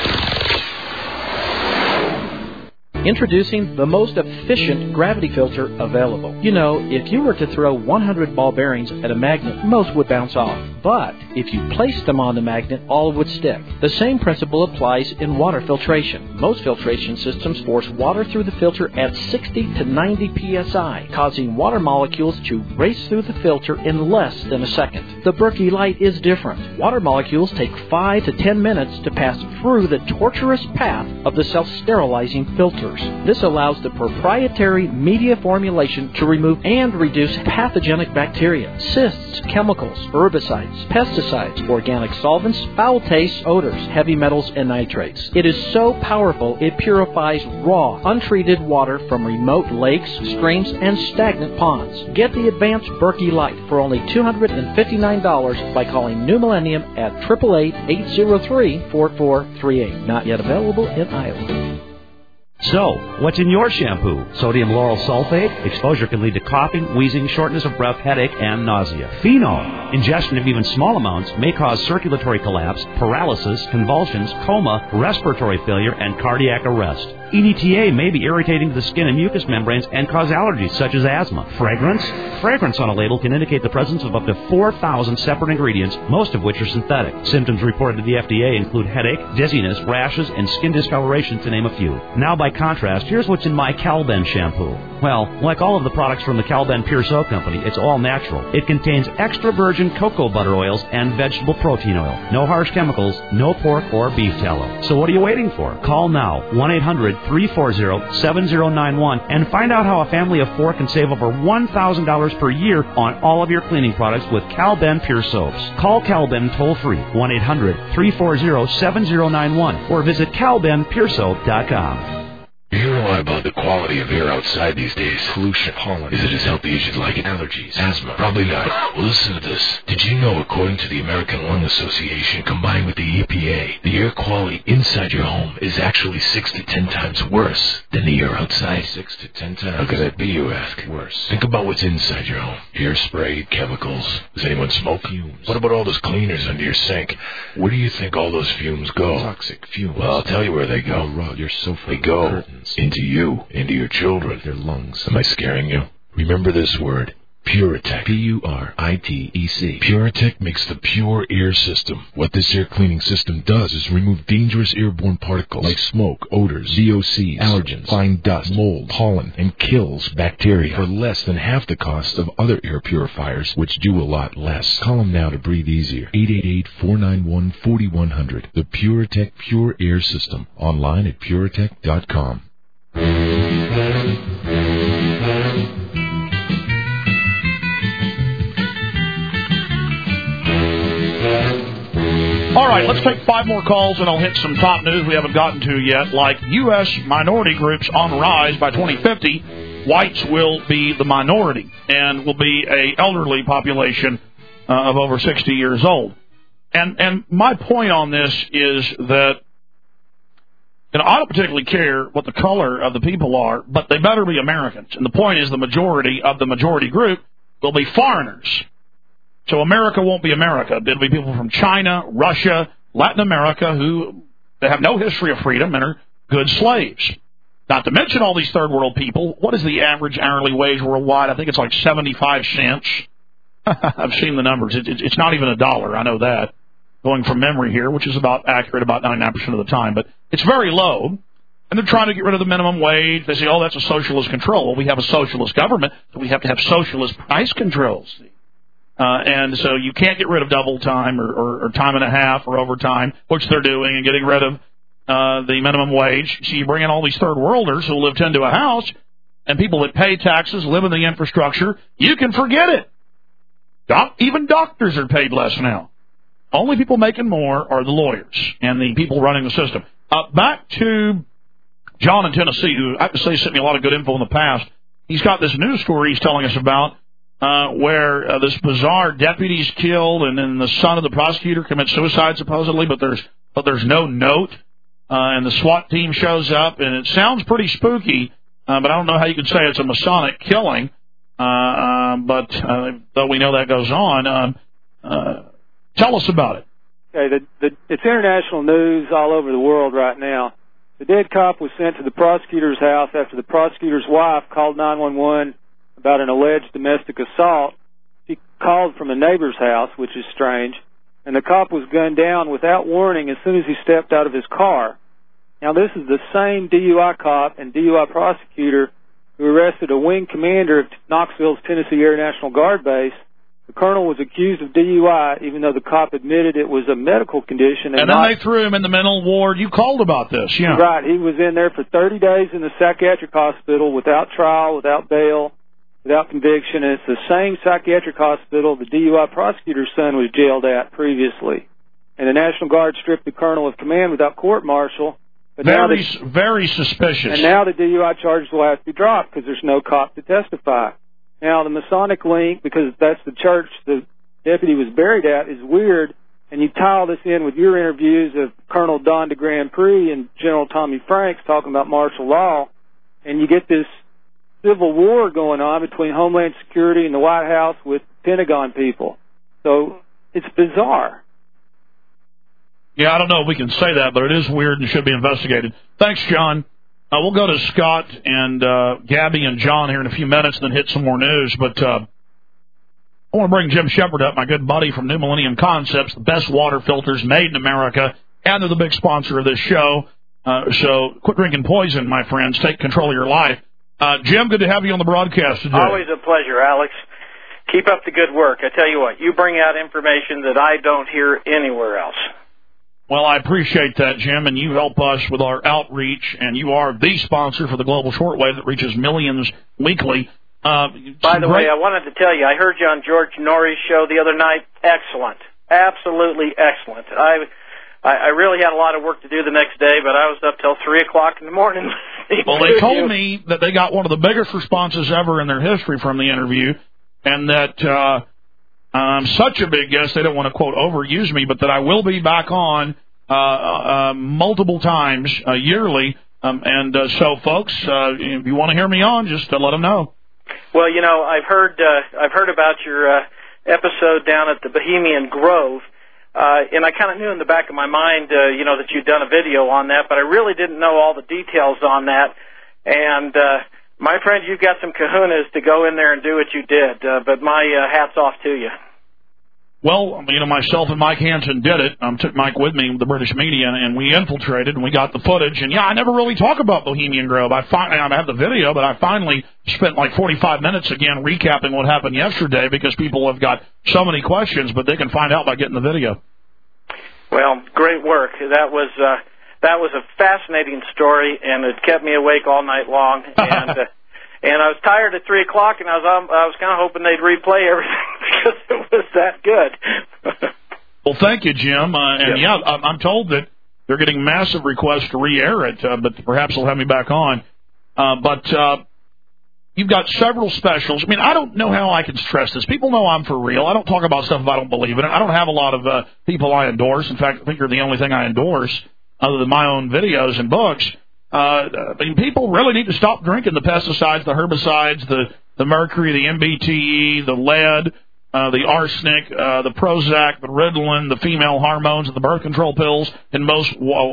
Introducing the most efficient gravity filter available. You know, if you were to throw 100 ball bearings at a magnet, most would bounce off. But if you placed them on the magnet, all would stick. The same principle applies in water filtration. Most filtration systems force water through the filter at 60 to 90 psi, causing water molecules to race through the filter in less than a second. The Berkey Light is different. Water molecules take 5 to 10 minutes to pass through the tortuous path of the self-sterilizing filters. This allows the proprietary media formulation to remove and reduce pathogenic bacteria, cysts, chemicals, herbicides, pesticides, organic solvents, foul tastes, odors, heavy metals, and nitrates. It is so powerful it purifies raw, untreated water from remote lakes, streams, and stagnant ponds. Get the advanced Berkey Light for only $259 by calling New Millennium at 888-803-4438. Not yet available in Iowa. So, what's in your shampoo? Sodium lauryl sulfate? Exposure can lead to coughing, wheezing, shortness of breath, headache, and nausea. Phenol. Ingestion of even small amounts may cause circulatory collapse, paralysis, convulsions, coma, respiratory failure, and cardiac arrest. EDTA may be irritating to the skin and mucous membranes and cause allergies such as asthma. Fragrance? Fragrance on a label can indicate the presence of up to 4,000 separate ingredients, most of which are synthetic. Symptoms reported to the FDA include headache, dizziness, rashes, and skin discoloration, to name a few. Now, by contrast, here's what's in my Calben shampoo. Well, like all of the products from the Calben Pure Soap Company, it's all natural. It contains extra virgin cocoa butter oils and vegetable protein oil. No harsh chemicals, no pork or beef tallow. So what are you waiting for? Call now, 1-800-340-7091, and find out how a family of 4 can save over $1,000 per year on all of your cleaning products with Calben Pure Soaps. Call Calben toll-free, 1-800-340-7091, or visit CalbenPureSoap.com. You hear a lot about the quality of air outside these days. Pollution, pollen. Is it as healthy as you'd like it? Allergies, asthma. Probably not. Well, listen to this. Did you know, according to the American Lung Association, combined with the EPA, the air quality inside your home is actually 6 to 10 times worse than the air outside? 6 to 10 times. How could that be, you ask? Worse. Think about what's inside your home. Hairspray, chemicals. Does anyone smoke? Fumes. What about all those cleaners under your sink? Where do you think all those fumes go? Toxic fumes. Well, I'll tell you where they go. Your rug, your sofa, they go curtains. Into you, into your children, your lungs. Am I scaring you? Remember this word, Puritech. P-U-R-I-T-E-C. Puritech makes the pure air system. What this air cleaning system does is remove dangerous airborne particles like smoke, odors, VOCs, allergens, fine dust, mold, pollen, and kills bacteria for less than half the cost of other air purifiers, which do a lot less. Call them now to breathe easier. 888-491-4100. The Puritech Pure Air System. Online at puritech.com. All right, let's take 5 more calls, and I'll hit some top news we haven't gotten to yet, like U.S. minority groups on the rise. By 2050, whites will be the minority and will be an elderly population of over 60 years old. And my point on this is that I don't particularly care what the color of the people are, but they better be Americans. And the point is the majority of the majority group will be foreigners. So America won't be America. It'll be people from China, Russia, Latin America who they have no history of freedom and are good slaves. Not to mention all these third world people. What is the average hourly wage worldwide? I think it's like 75 cents. I've seen the numbers. It's not even $1. I know that. Going from memory here, which is about accurate about 99% of the time. But it's very low. And they're trying to get rid of the minimum wage. They say, oh, that's a socialist control. Well, we have a socialist government, so we have to have socialist price controls. And so you can't get rid of double time or time and a half or overtime, which they're doing, and getting rid of the minimum wage. So you bring in all these third worlders who live 10 to a house, and people that pay taxes, live in the infrastructure. You can forget it. Even doctors are paid less now. Only people making more are the lawyers and the people running the system. Back to John in Tennessee, who I have to say sent me a lot of good info in the past. He's got this news story he's telling us about where this bizarre deputy's killed, and then the son of the prosecutor commits suicide supposedly, but there's no note, and the SWAT team shows up, and it sounds pretty spooky. but I don't know how you could say it's a Masonic killing. But though we know that goes on, tell us about it. Okay, it's international news all over the world right now. The dead cop was sent to the prosecutor's house after the prosecutor's wife called 911 about an alleged domestic assault. She called from a neighbor's house, which is strange, and the cop was gunned down without warning as soon as he stepped out of his car. Now, this is the same DUI cop and DUI prosecutor who arrested a wing commander of Knoxville's Tennessee Air National Guard base. The colonel was accused of DUI, even though the cop admitted it was a medical condition. And then they threw him in the mental ward. You called about this, yeah. Right. He was in there for 30 days in the psychiatric hospital without trial, without bail, without conviction. And it's the same psychiatric hospital the DUI prosecutor's son was jailed at previously. And the National Guard stripped the colonel of command without court-martial. Very suspicious. And now the DUI charges will have to be dropped because there's no cop to testify. Now, the Masonic link, because that's the church the deputy was buried at, is weird, and you tie all this in with your interviews of Colonel Don de Grand Prix and General Tommy Franks talking about martial law, and you get this civil war going on between Homeland Security and the White House with Pentagon people. So it's bizarre. Yeah, I don't know if we can say that, but it is weird and should be investigated. Thanks, John. We'll go to Scott and Gabby and John here in a few minutes and then hit some more news. But I want to bring Jim Shepard up, my good buddy from New Millennium Concepts, the best water filters made in America, and they're the big sponsor of this show. So quit drinking poison, my friends. Take control of your life. Jim, good to have you on the broadcast today. Always a pleasure, Alex. Keep up the good work. I tell you what, you bring out information that I don't hear anywhere else. Well, I appreciate that, Jim, and you help us with our outreach, and you are the sponsor for the Global Shortwave that reaches millions weekly. By the way, I wanted to tell you, I heard you on George Norrie's show the other night. Excellent. Absolutely excellent. I really had a lot of work to do the next day, but I was up till 3 o'clock in the morning. Well, they told me that they got one of the biggest responses ever in their history from the interview, and that I'm such a big guest, they don't want to, quote, overuse me, but that I will be back on multiple times yearly. So, folks, if you want to hear me on, just let them know. Well, you know, I've heard about your episode down at the Bohemian Grove, and I kind of knew in the back of my mind, that you'd done a video on that, but I really didn't know all the details on that. And my friend, you've got some kahunas to go in there and do what you did, but my hat's off to you. Well, myself and Mike Hansen did it. Took Mike with me with the British media, and we infiltrated, and we got the footage. And, I never really talk about Bohemian Grove. I have the video, but I finally spent like 45 minutes again recapping what happened yesterday because people have got so many questions, but they can find out by getting the video. Well, great work. That was a fascinating story, and it kept me awake all night long. And I was tired at 3 o'clock, and I was kind of hoping they'd replay everything because it was that good. Well, thank you, Jim. I'm told that they're getting massive requests to re-air it, but perhaps they'll have me back on. But you've got several specials. I don't know how I can stress this. People know I'm for real. I don't talk about stuff if I don't believe in it. I don't have a lot of people I endorse. In fact, I think you're the only thing I endorse other than my own videos and books. People really need to stop drinking the pesticides, the herbicides, the mercury, the MBTE, the lead, the arsenic, the Prozac, the Ritalin, the female hormones, and the birth control pills in most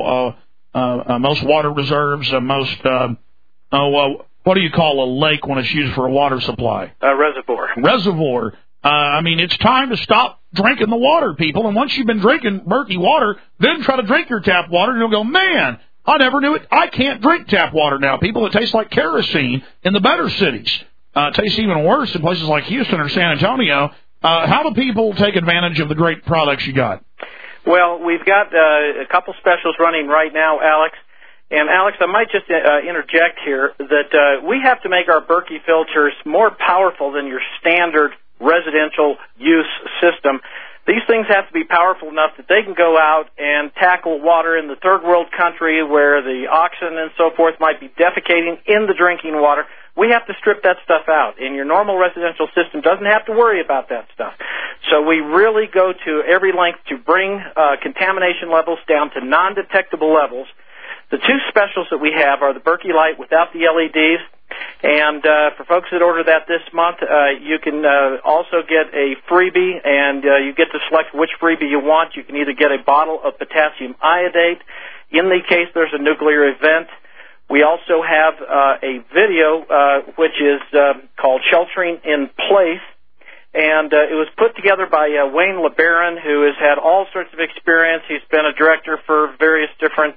water reserves, what do you call a lake when it's used for a water supply? Reservoir. It's time to stop drinking the water, people. And once you've been drinking murky water, then try to drink your tap water, and you'll go, man, I never knew it. I can't drink tap water now, people. It tastes like kerosene in the better cities. It tastes even worse in places like Houston or San Antonio. How do people take advantage of the great products you got? Well, we've got a couple specials running right now, Alex. And, Alex, I might just interject here that we have to make our Berkey filters more powerful than your standard residential use system. These things have to be powerful enough that they can go out and tackle water in the third world country where the oxen and so forth might be defecating in the drinking water. We have to strip that stuff out, and your normal residential system doesn't have to worry about that stuff. So we really go to every length to bring contamination levels down to non-detectable levels. The two specials that we have are the Berkey Light without the LEDs And for folks that order that this month, you can also get a freebie, and you get to select which freebie you want. You can either get a bottle of potassium iodate in the case there's a nuclear event. We also have a video which is called Sheltering in Place, and it was put together by Wayne LeBaron, who has had all sorts of experience. He's been a director for various different,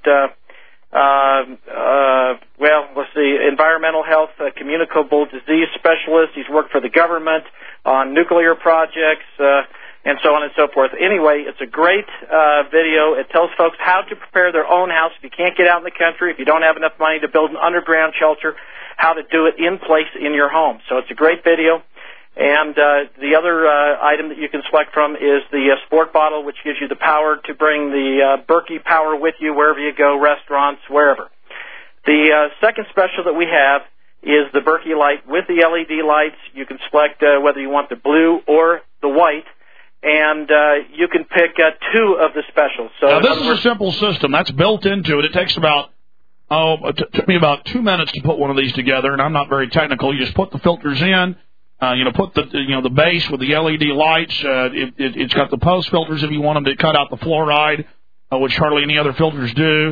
environmental health, communicable disease specialist. He's worked for the government on nuclear projects, and so on and so forth. Anyway, it's a great video. It tells folks how to prepare their own house if you can't get out in the country, if you don't have enough money to build an underground shelter, how to do it in place in your home. So it's a great video. And the other item that you can select from is the sport bottle, which gives you the power to bring the Berkey power with you wherever you go, restaurants, wherever. The second special that we have is the Berkey light with the LED lights. You can select whether you want the blue or the white, and you can pick two of the specials. So now, this is a simple system. That's built into it. It takes about it took me about 2 minutes to put one of these together, and I'm not very technical. You just put the filters in. Put the base with the LED lights. It's got the post filters if you want them to cut out the fluoride, which hardly any other filters do.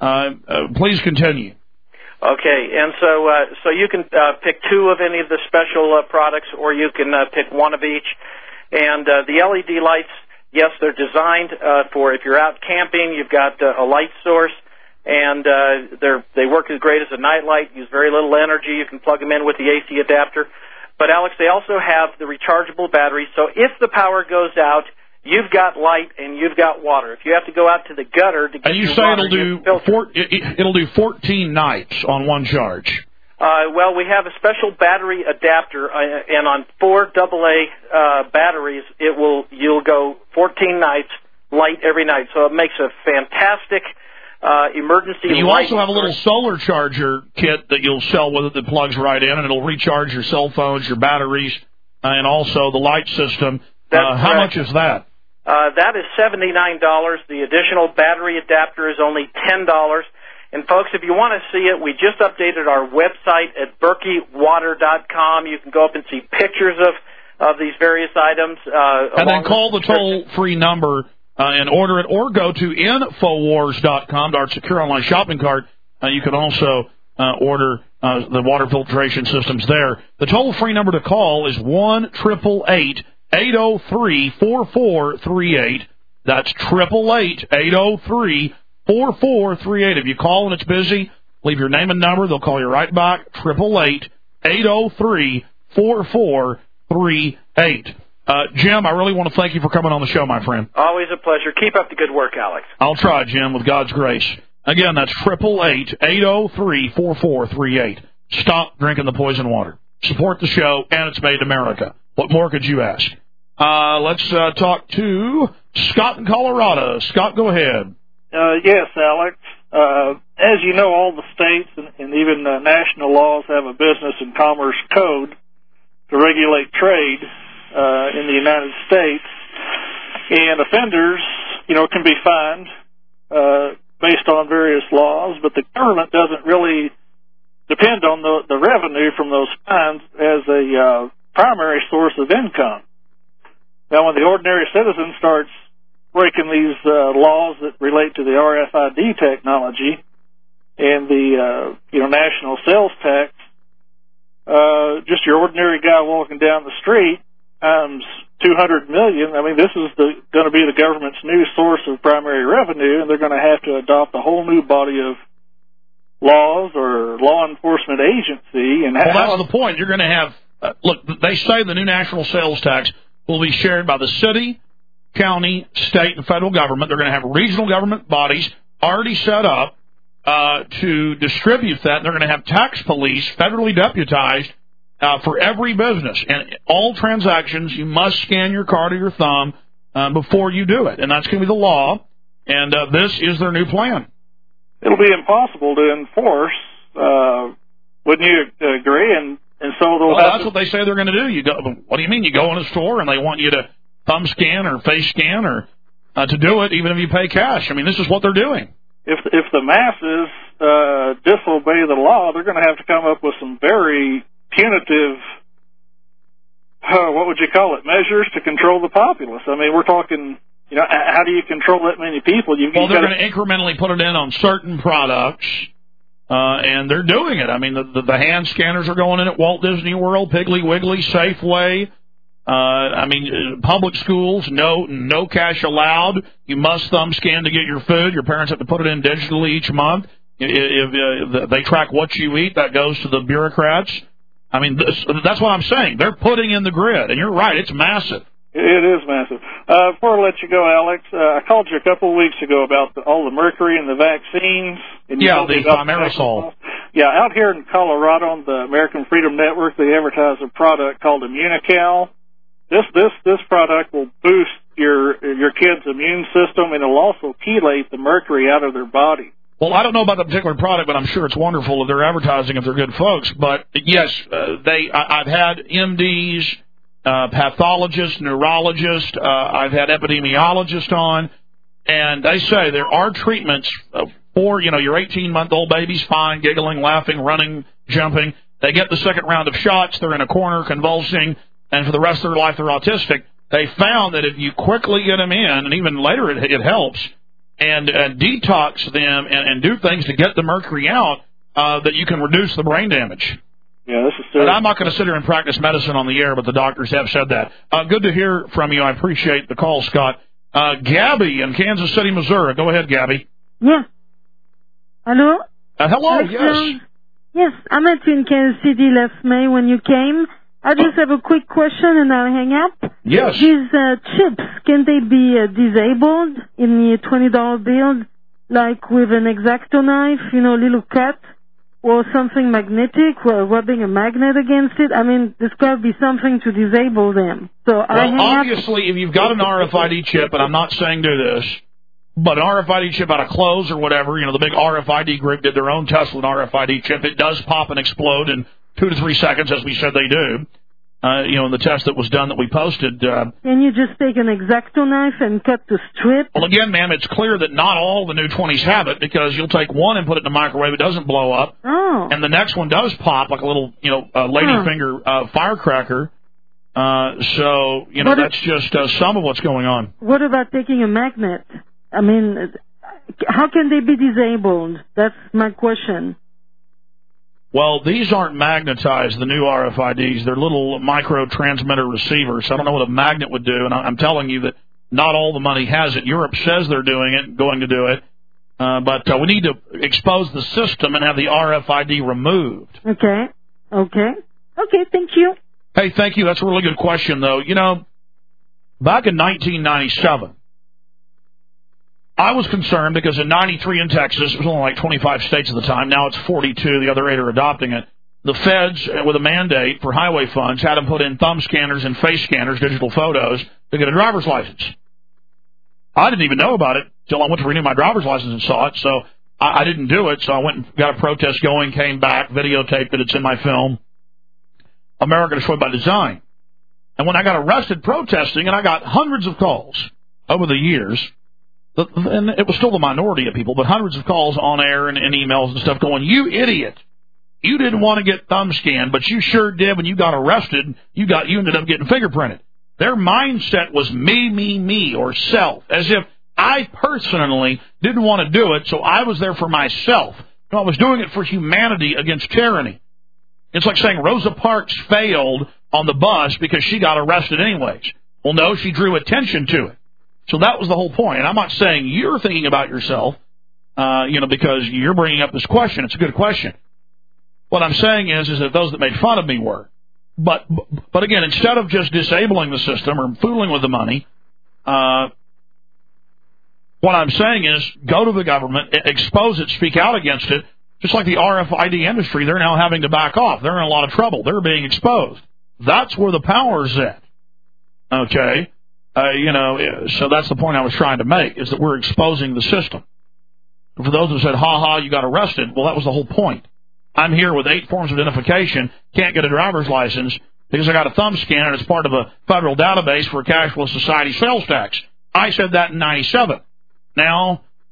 Please continue. Okay, and so you can pick two of any of the special products, or you can pick one of each. And the LED lights, yes, they're designed for if you're out camping, you've got a light source, and they work as great as a night light. Use very little energy. You can plug them in with the AC adapter. But, Alex, they also have the rechargeable batteries, so if the power goes out, you've got light and you've got water. If you have to go out to the gutter to get and you say water, it'll do 14 nights on one charge. Well, we have a special battery adapter, and on 4 AA batteries, you'll go 14 nights, light every night. So it makes a fantastic emergency. You also have a little solar charger kit that you'll sell with it that plugs right in, and it'll recharge your cell phones, your batteries, and also the light system. How much is that? That is $79. The additional battery adapter is only $10. And, folks, if you want to see it, we just updated our website at BerkeyWater.com. You can go up and see pictures of these various items. And then call the toll-free number and order it, or go to Infowars.com to our secure online shopping cart. You can also order the water filtration systems there. The toll-free number to call is 1-888-803-4438. That's 888-803-4438. If you call and it's busy, leave your name and number. They'll call you right back. 888-803-4438. Jim, I really want to thank you for coming on the show, my friend. Always a pleasure. Keep up the good work, Alex. I'll try, Jim, with God's grace. Again, that's 888-803-4438. Stop drinking the poison water. Support the show, and it's made in America. What more could you ask? Let's talk to Scott in Colorado. Scott, go ahead. Yes, Alex. As you know, all the states and even national laws have a business and commerce code to regulate trade in the United States, and offenders, can be fined based on various laws, but the government doesn't really depend on the revenue from those fines as a primary source of income. Now, when the ordinary citizen starts breaking these laws that relate to the RFID technology and the national sales tax, just your ordinary guy walking down the street times 200 million. I mean, this is going to be the government's new source of primary revenue, and they're going to have to adopt a whole new body of laws or law enforcement agency. And that's the point. You're going to have look. They say the new national sales tax will be shared by the city, county, state, and federal government. They're going to have regional government bodies already set up to distribute that. They're going to have tax police, federally deputized, for every business. And all transactions, you must scan your card or your thumb before you do it. And that's going to be the law. And this is their new plan. It'll be impossible to enforce. Wouldn't you agree? And so that's what they say they're going to do. You go. What do you mean? You go in a store and they want you to thumb scan or face scan or to do it, even if you pay cash. I mean, this is what they're doing. if the masses disobey the law, they're going to have to come up with some very punitive, what would you call it, measures to control the populace. I mean, we're talking, how do you control that many people? They're going to incrementally put it in on certain products, and they're doing it. I mean, the hand scanners are going in at Walt Disney World, Piggly Wiggly, Safeway. Public schools, no cash allowed. You must thumb scan to get your food. Your parents have to put it in digitally each month. If they track what you eat, that goes to the bureaucrats. I mean, that's what I'm saying. They're putting in the grid, and you're right, it's massive. It is massive. Before I let you go, Alex, I called you a couple of weeks ago about all the mercury in the vaccines. And the thimerosal. Yeah, out here in Colorado on the American Freedom Network, they advertise a product called Immunical. This product will boost your kid's immune system, and it'll also chelate the mercury out of their body. Well, I don't know about the particular product, but I'm sure it's wonderful if they're advertising if they're good folks. But yes, I've had MDs, pathologists, neurologists. I've had epidemiologists on, and they say there are treatments for your 18-month-old baby's fine, giggling, laughing, running, jumping. They get the second round of shots. They're in a corner convulsing. And for the rest of their life, they're autistic. They found that if you quickly get them in, and even later it helps, and detox them and do things to get the mercury out, that you can reduce the brain damage. Yeah, this is serious. But I'm not going to sit here and practice medicine on the air, but the doctors have said that. Good to hear from you. I appreciate the call, Scott. Gabby in Kansas City, Missouri. Go ahead, Gabby. Yeah. Hello? Hello, yes. Yes, I met you in Kansas City last May when you came. I just have a quick question and I'll hang up. Yes. These chips, can they be disabled in the $20 bill, like with an X-Acto knife, little cut, or something magnetic, or rubbing a magnet against it? I mean, there's got to be something to disable them. So obviously, if you've got an RFID chip, and I'm not saying do this, but an RFID chip out of clothes or whatever, the big RFID group did their own test with an RFID chip. It does pop and explode in 2 to 3 seconds, as we said they do. In the test that was done that we posted. Can you just take an X-Acto knife and cut the strip? Well, again, ma'am, it's clear that not all the new 20s have it, because you'll take one and put it in the microwave, it doesn't blow up. Oh. And the next one does pop like a little, ladyfinger firecracker. So, that's just some of what's going on. What about taking a magnet? I mean, how can they be disabled? That's my question. Well, these aren't magnetized, the new RFIDs. They're little micro-transmitter receivers. I don't know what a magnet would do, and I'm telling you that not all the money has it. Europe says they're doing it, going to do it. But we need to expose the system and have the RFID removed. Okay, thank you. Hey, thank you. That's a really good question, though. Back in 1997, I was concerned because in 93 in Texas, it was only like 25 states at the time. Now it's 42. The other 8 are adopting it. The feds, with a mandate for highway funds, had them put in thumb scanners and face scanners, digital photos, to get a driver's license. I didn't even know about it until I went to renew my driver's license and saw it. So I didn't do it. So I went and got a protest going, came back, videotaped it. It's in my film, America Destroyed by Design. And when I got arrested protesting, and I got hundreds of calls over the years, and it was still the minority of people, but hundreds of calls on air and emails and stuff going, you idiot. You didn't want to get thumb scanned, but you sure did when you got arrested. You ended up getting fingerprinted. Their mindset was me, or self, as if I personally didn't want to do it, so I was there for myself. No, I was doing it for humanity against tyranny. It's like saying Rosa Parks failed on the bus because she got arrested anyways. Well, no, she drew attention to it. So that was the whole point. And I'm not saying you're thinking about yourself, because you're bringing up this question. It's a good question. What I'm saying is that those that made fun of me were. But again, instead of just disabling the system or fooling with the money, what I'm saying is go to the government, expose it, speak out against it. Just like the RFID industry, they're now having to back off. They're in a lot of trouble. They're being exposed. That's where the power's at. Okay? So that's the point I was trying to make, is that we're exposing the system. For those who said, you got arrested, well, that was the whole point. I'm here with 8 forms of identification, can't get a driver's license because I got a thumb scanner and it's part of a federal database for a cashless society sales tax. I said that in 97. Now,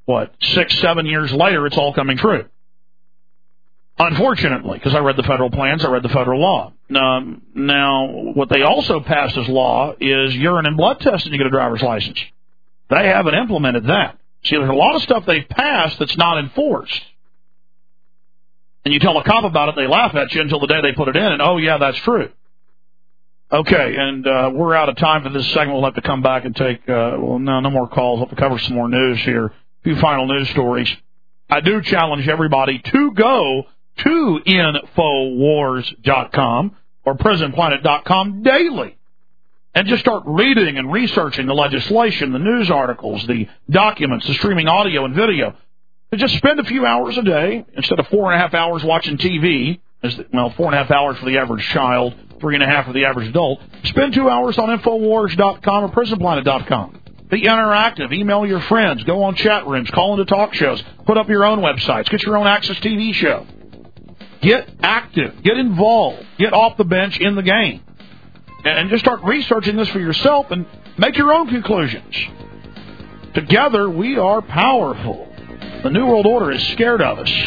6, 7 years later, it's all coming true. Unfortunately, because I read the federal plans, I read the federal law. Now, what they also passed as law is urine and blood testing to get a driver's license. They haven't implemented that. See, there's a lot of stuff they've passed that's not enforced. And you tell a cop about it, they laugh at you until the day they put it in, and, oh, yeah, that's true. Okay, and we're out of time for this segment. We'll have to come back and take, no more calls. We'll have to cover some more news here. A few final news stories. I do challenge everybody to go to Infowars.com or PrisonPlanet.com daily and just start reading and researching the legislation, the news articles, the documents, the streaming audio and video. And just spend a few hours a day instead of 4.5 hours watching TV. 4.5 hours for the average child, 3.5 for the average adult. Spend 2 hours on Infowars.com or PrisonPlanet.com. Be interactive. Email your friends. Go on chat rooms. Call into talk shows. Put up your own websites. Get your own Access TV show. Get active. Get involved. Get off the bench in the game. And just start researching this for yourself and make your own conclusions. Together, we are powerful. The New World Order is scared of us.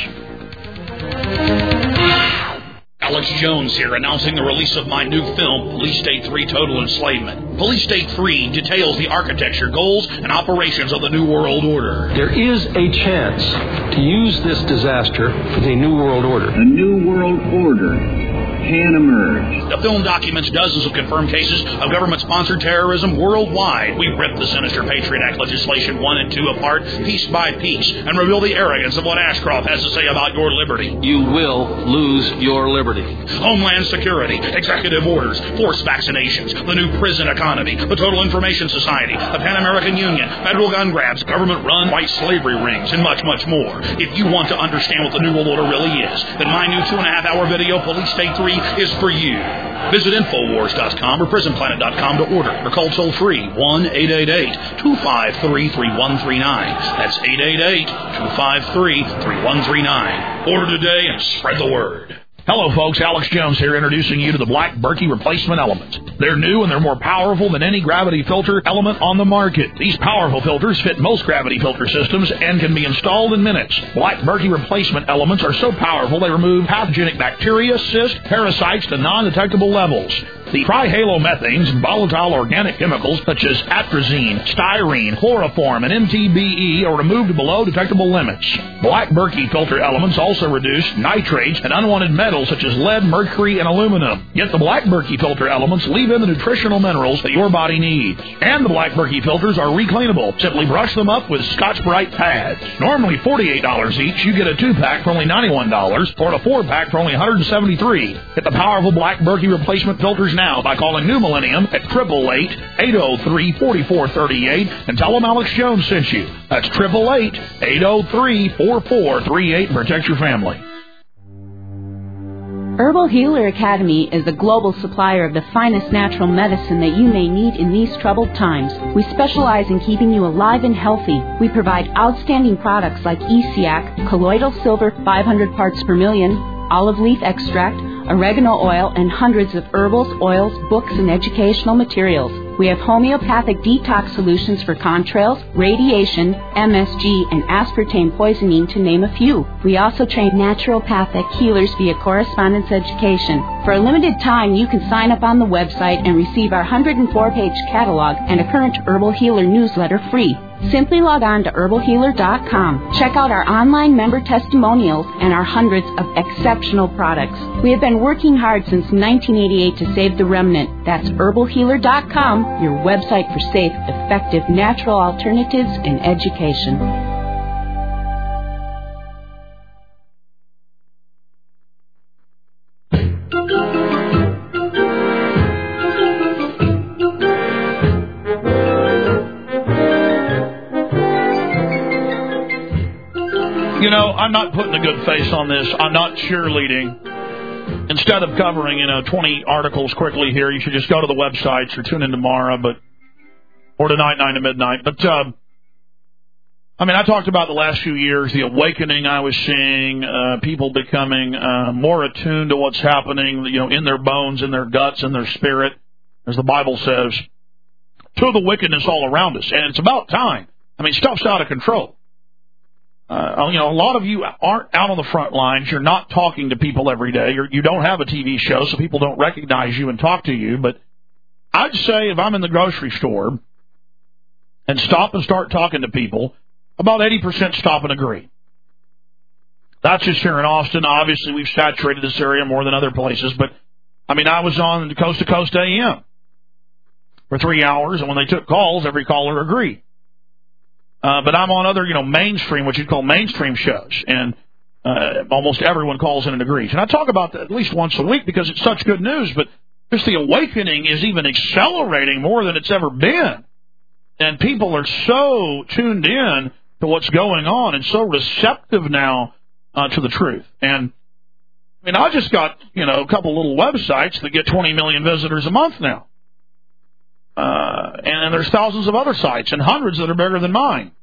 Alex Jones here, announcing the release of my new film, Police State 3 Total Enslavement. Police State 3 details the architecture, goals, and operations of the New World Order. There is a chance to use this disaster for the New World Order. A New World Order can emerge. The film documents dozens of confirmed cases of government-sponsored terrorism worldwide. We rip the sinister Patriot Act legislation 1 and 2 apart, piece by piece, and reveal the arrogance of what Ashcroft has to say about your liberty. You will lose your liberty. Homeland Security, executive orders, forced vaccinations, the new prison economy, the Total Information Society, the Pan American Union, federal gun grabs, government-run white slavery rings, and much, much more. If you want to understand what the New World Order really is, then my new 2.5-hour video, Police State 3, is for you. Visit Infowars.com or PrisonPlanet.com to order or call toll-free 1-888-253-3139. That's 888-253-3139. Order today and spread the word. Hello, folks. Alex Jones here, introducing you to the Black Berkey Replacement Element. They're new and they're more powerful than any gravity filter element on the market. These powerful filters fit most gravity filter systems and can be installed in minutes. Black Berkey Replacement Elements are so powerful they remove pathogenic bacteria, cysts, parasites to non-detectable levels. The trihalomethanes and volatile organic chemicals such as atrazine, styrene, chloroform, and MTBE are removed below detectable limits. Black Berkey filter elements also reduce nitrates and unwanted metals such as lead, mercury, and aluminum. Yet the Black Berkey filter elements leave in the nutritional minerals that your body needs. And the Black Berkey filters are recleanable. Simply brush them up with Scotch-Brite pads. Normally $48 each, you get a 2-pack for only $91 or a 4-pack for only $173. Get the powerful Black Berkey replacement filters now by calling New Millennium at 888-803-4438 and tell them Alex Jones sent you. That's 888-803-4438 and protect your family. Herbal Healer Academy is a global supplier of the finest natural medicine that you may need in these troubled times. We specialize in keeping you alive and healthy. We provide outstanding products like ESIAC, colloidal silver 500 parts per million, olive leaf extract, oregano oil, and hundreds of herbals, oils, books, and educational materials. We have homeopathic detox solutions for contrails, radiation, MSG, and aspartame poisoning, to name a few. We also train naturopathic healers via correspondence education. For a limited time, you can sign up on the website and receive our 104-page catalog and a current Herbal Healer newsletter free. Simply log on to herbalhealer.com. Check out our online member testimonials and our hundreds of exceptional products. We have been working hard since 1988 to save the remnant. That's herbalhealer.com, your website for safe, effective, natural alternatives in education. You know, I'm not putting a good face on this. I'm not cheerleading. Instead of covering, 20 articles quickly here, you should just go to the websites or tune in tomorrow, or tonight, 9 to midnight. But, I talked about the last few years, the awakening I was seeing, people becoming more attuned to what's happening, in their bones, in their guts, in their spirit, as the Bible says, to the wickedness all around us. And it's about time. Stuff's out of control. A lot of you aren't out on the front lines. You're not talking to people every day. You don't have a TV show, so people don't recognize you and talk to you. But I'd say if I'm in the grocery store and stop and start talking to people, about 80% stop and agree. That's just here in Austin. Obviously, we've saturated this area more than other places. But, I was on the Coast to Coast AM for 3 hours, and when they took calls, every caller agreed. But I'm on other, mainstream, what you'd call mainstream shows, and almost everyone calls in and agrees. And I talk about that at least once a week because it's such good news, but just the awakening is even accelerating more than it's ever been. And people are so tuned in to what's going on and so receptive now to the truth. And, I just got, a couple little websites that get 20 million visitors a month now. And there's thousands of other sites and hundreds that are bigger than mine,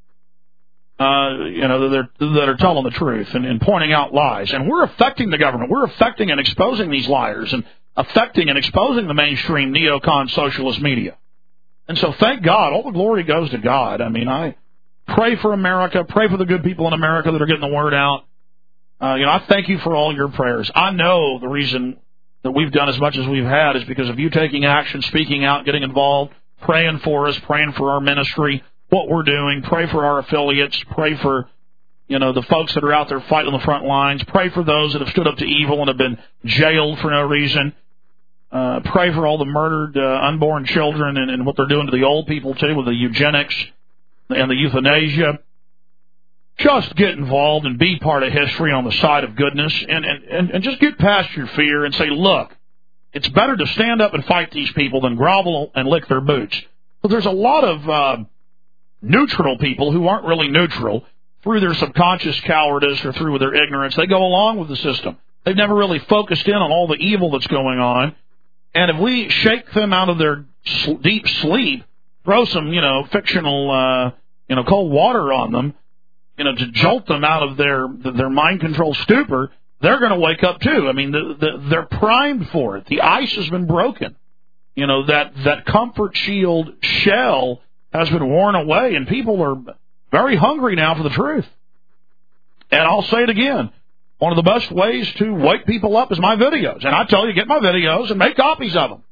that are telling the truth and pointing out lies. And we're affecting the government. We're affecting and exposing these liars and affecting and exposing the mainstream neocon socialist media. And so thank God, all the glory goes to God. I pray for America, pray for the good people in America that are getting the word out. I thank you for all your prayers. I know the reason that we've done as much as we've had is because of you taking action, speaking out, getting involved, praying for us, praying for our ministry, what we're doing, pray for our affiliates, pray for, the folks that are out there fighting on the front lines, pray for those that have stood up to evil and have been jailed for no reason, pray for all the murdered unborn children and what they're doing to the old people, too, with the eugenics and the euthanasia. Just get involved and be part of history on the side of goodness and just get past your fear and say, look, it's better to stand up and fight these people than grovel and lick their boots. But there's a lot of neutral people who aren't really neutral through their subconscious cowardice or through their ignorance. They go along with the system. They've never really focused in on all the evil that's going on. And if we shake them out of their deep sleep, throw some, fictional, cold water on them, to jolt them out of their mind-controlled stupor, they're going to wake up, too. They're primed for it. The ice has been broken. That comfort shield shell has been worn away, and people are very hungry now for the truth. And I'll say it again. One of the best ways to wake people up is my videos. And I tell you, get my videos and make copies of them.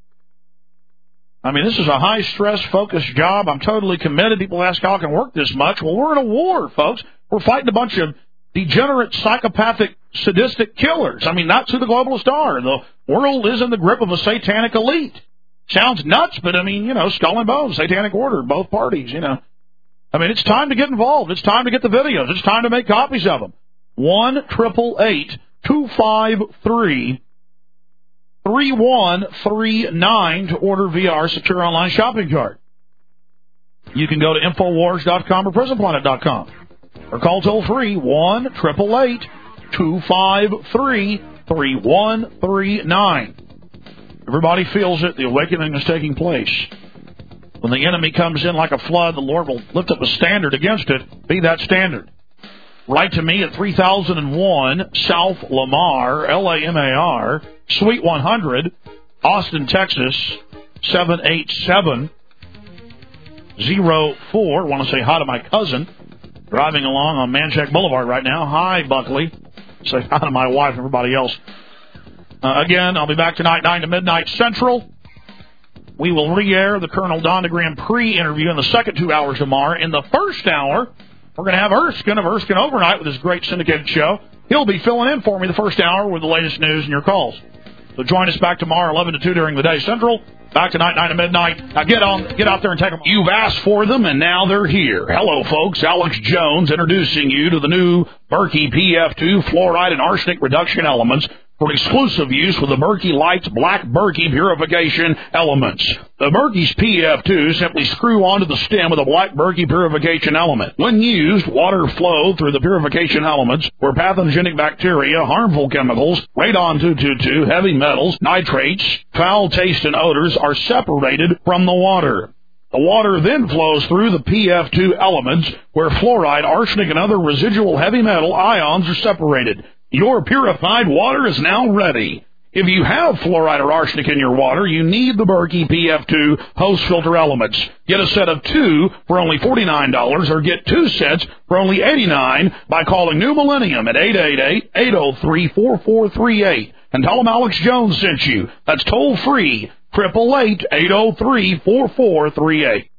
This is a high-stress, focused job. I'm totally committed. People ask how I can work this much. Well, we're in a war, folks. We're fighting a bunch of degenerate, psychopathic, sadistic killers. That's who the globalists are. The world is in the grip of a satanic elite. Sounds nuts, but skull and bones, satanic order, both parties, it's time to get involved. It's time to get the videos. It's time to make copies of them. 1-888-253-3139 to order via our secure online shopping cart. You can go to Infowars.com or PrisonPlanet.com. Or call toll-free 1-888-253-3139. Everybody feels it. The awakening is taking place. When the enemy comes in like a flood, the Lord will lift up a standard against it. Be that standard. Write to me at 3001 South Lamar, Lamar, Suite 100, Austin, Texas, 78704. Want to say hi to my cousin. Driving along on Manchac Boulevard right now. Hi, Buckley. Say hi to my wife and everybody else. Again, I'll be back tonight, 9 to midnight Central. We will re-air the Colonel Don DeGram pre-interview in the second 2 hours tomorrow. In the first hour, we're going to have Erskine of Erskine Overnight with his great syndicated show. He'll be filling in for me the first hour with the latest news and your calls. So join us back tomorrow, 11 to 2 during the day Central. Back tonight, 9 to midnight. Now get out there and take them. You've asked for them, and now they're here. Hello, folks. Alex Jones introducing you to the new Berkey PF2 fluoride and arsenic reduction elements for exclusive use with the Berkey Lights Black Berkey Purification Elements. The Berkey's PF2 simply screw onto the stem with a Black Berkey Purification Element. When used, water flow through the purification elements where pathogenic bacteria, harmful chemicals, radon-222, heavy metals, nitrates, foul taste, and odors are separated from the water. The water then flows through the PF2 elements where fluoride, arsenic, and other residual heavy metal ions are separated. Your purified water is now ready. If you have fluoride or arsenic in your water, you need the Berkey PF2 hose filter elements. Get a set of 2 for only $49 or get 2 sets for only $89 by calling New Millennium at 888-803-4438 and tell them Alex Jones sent you. That's toll free, 888-803-4438.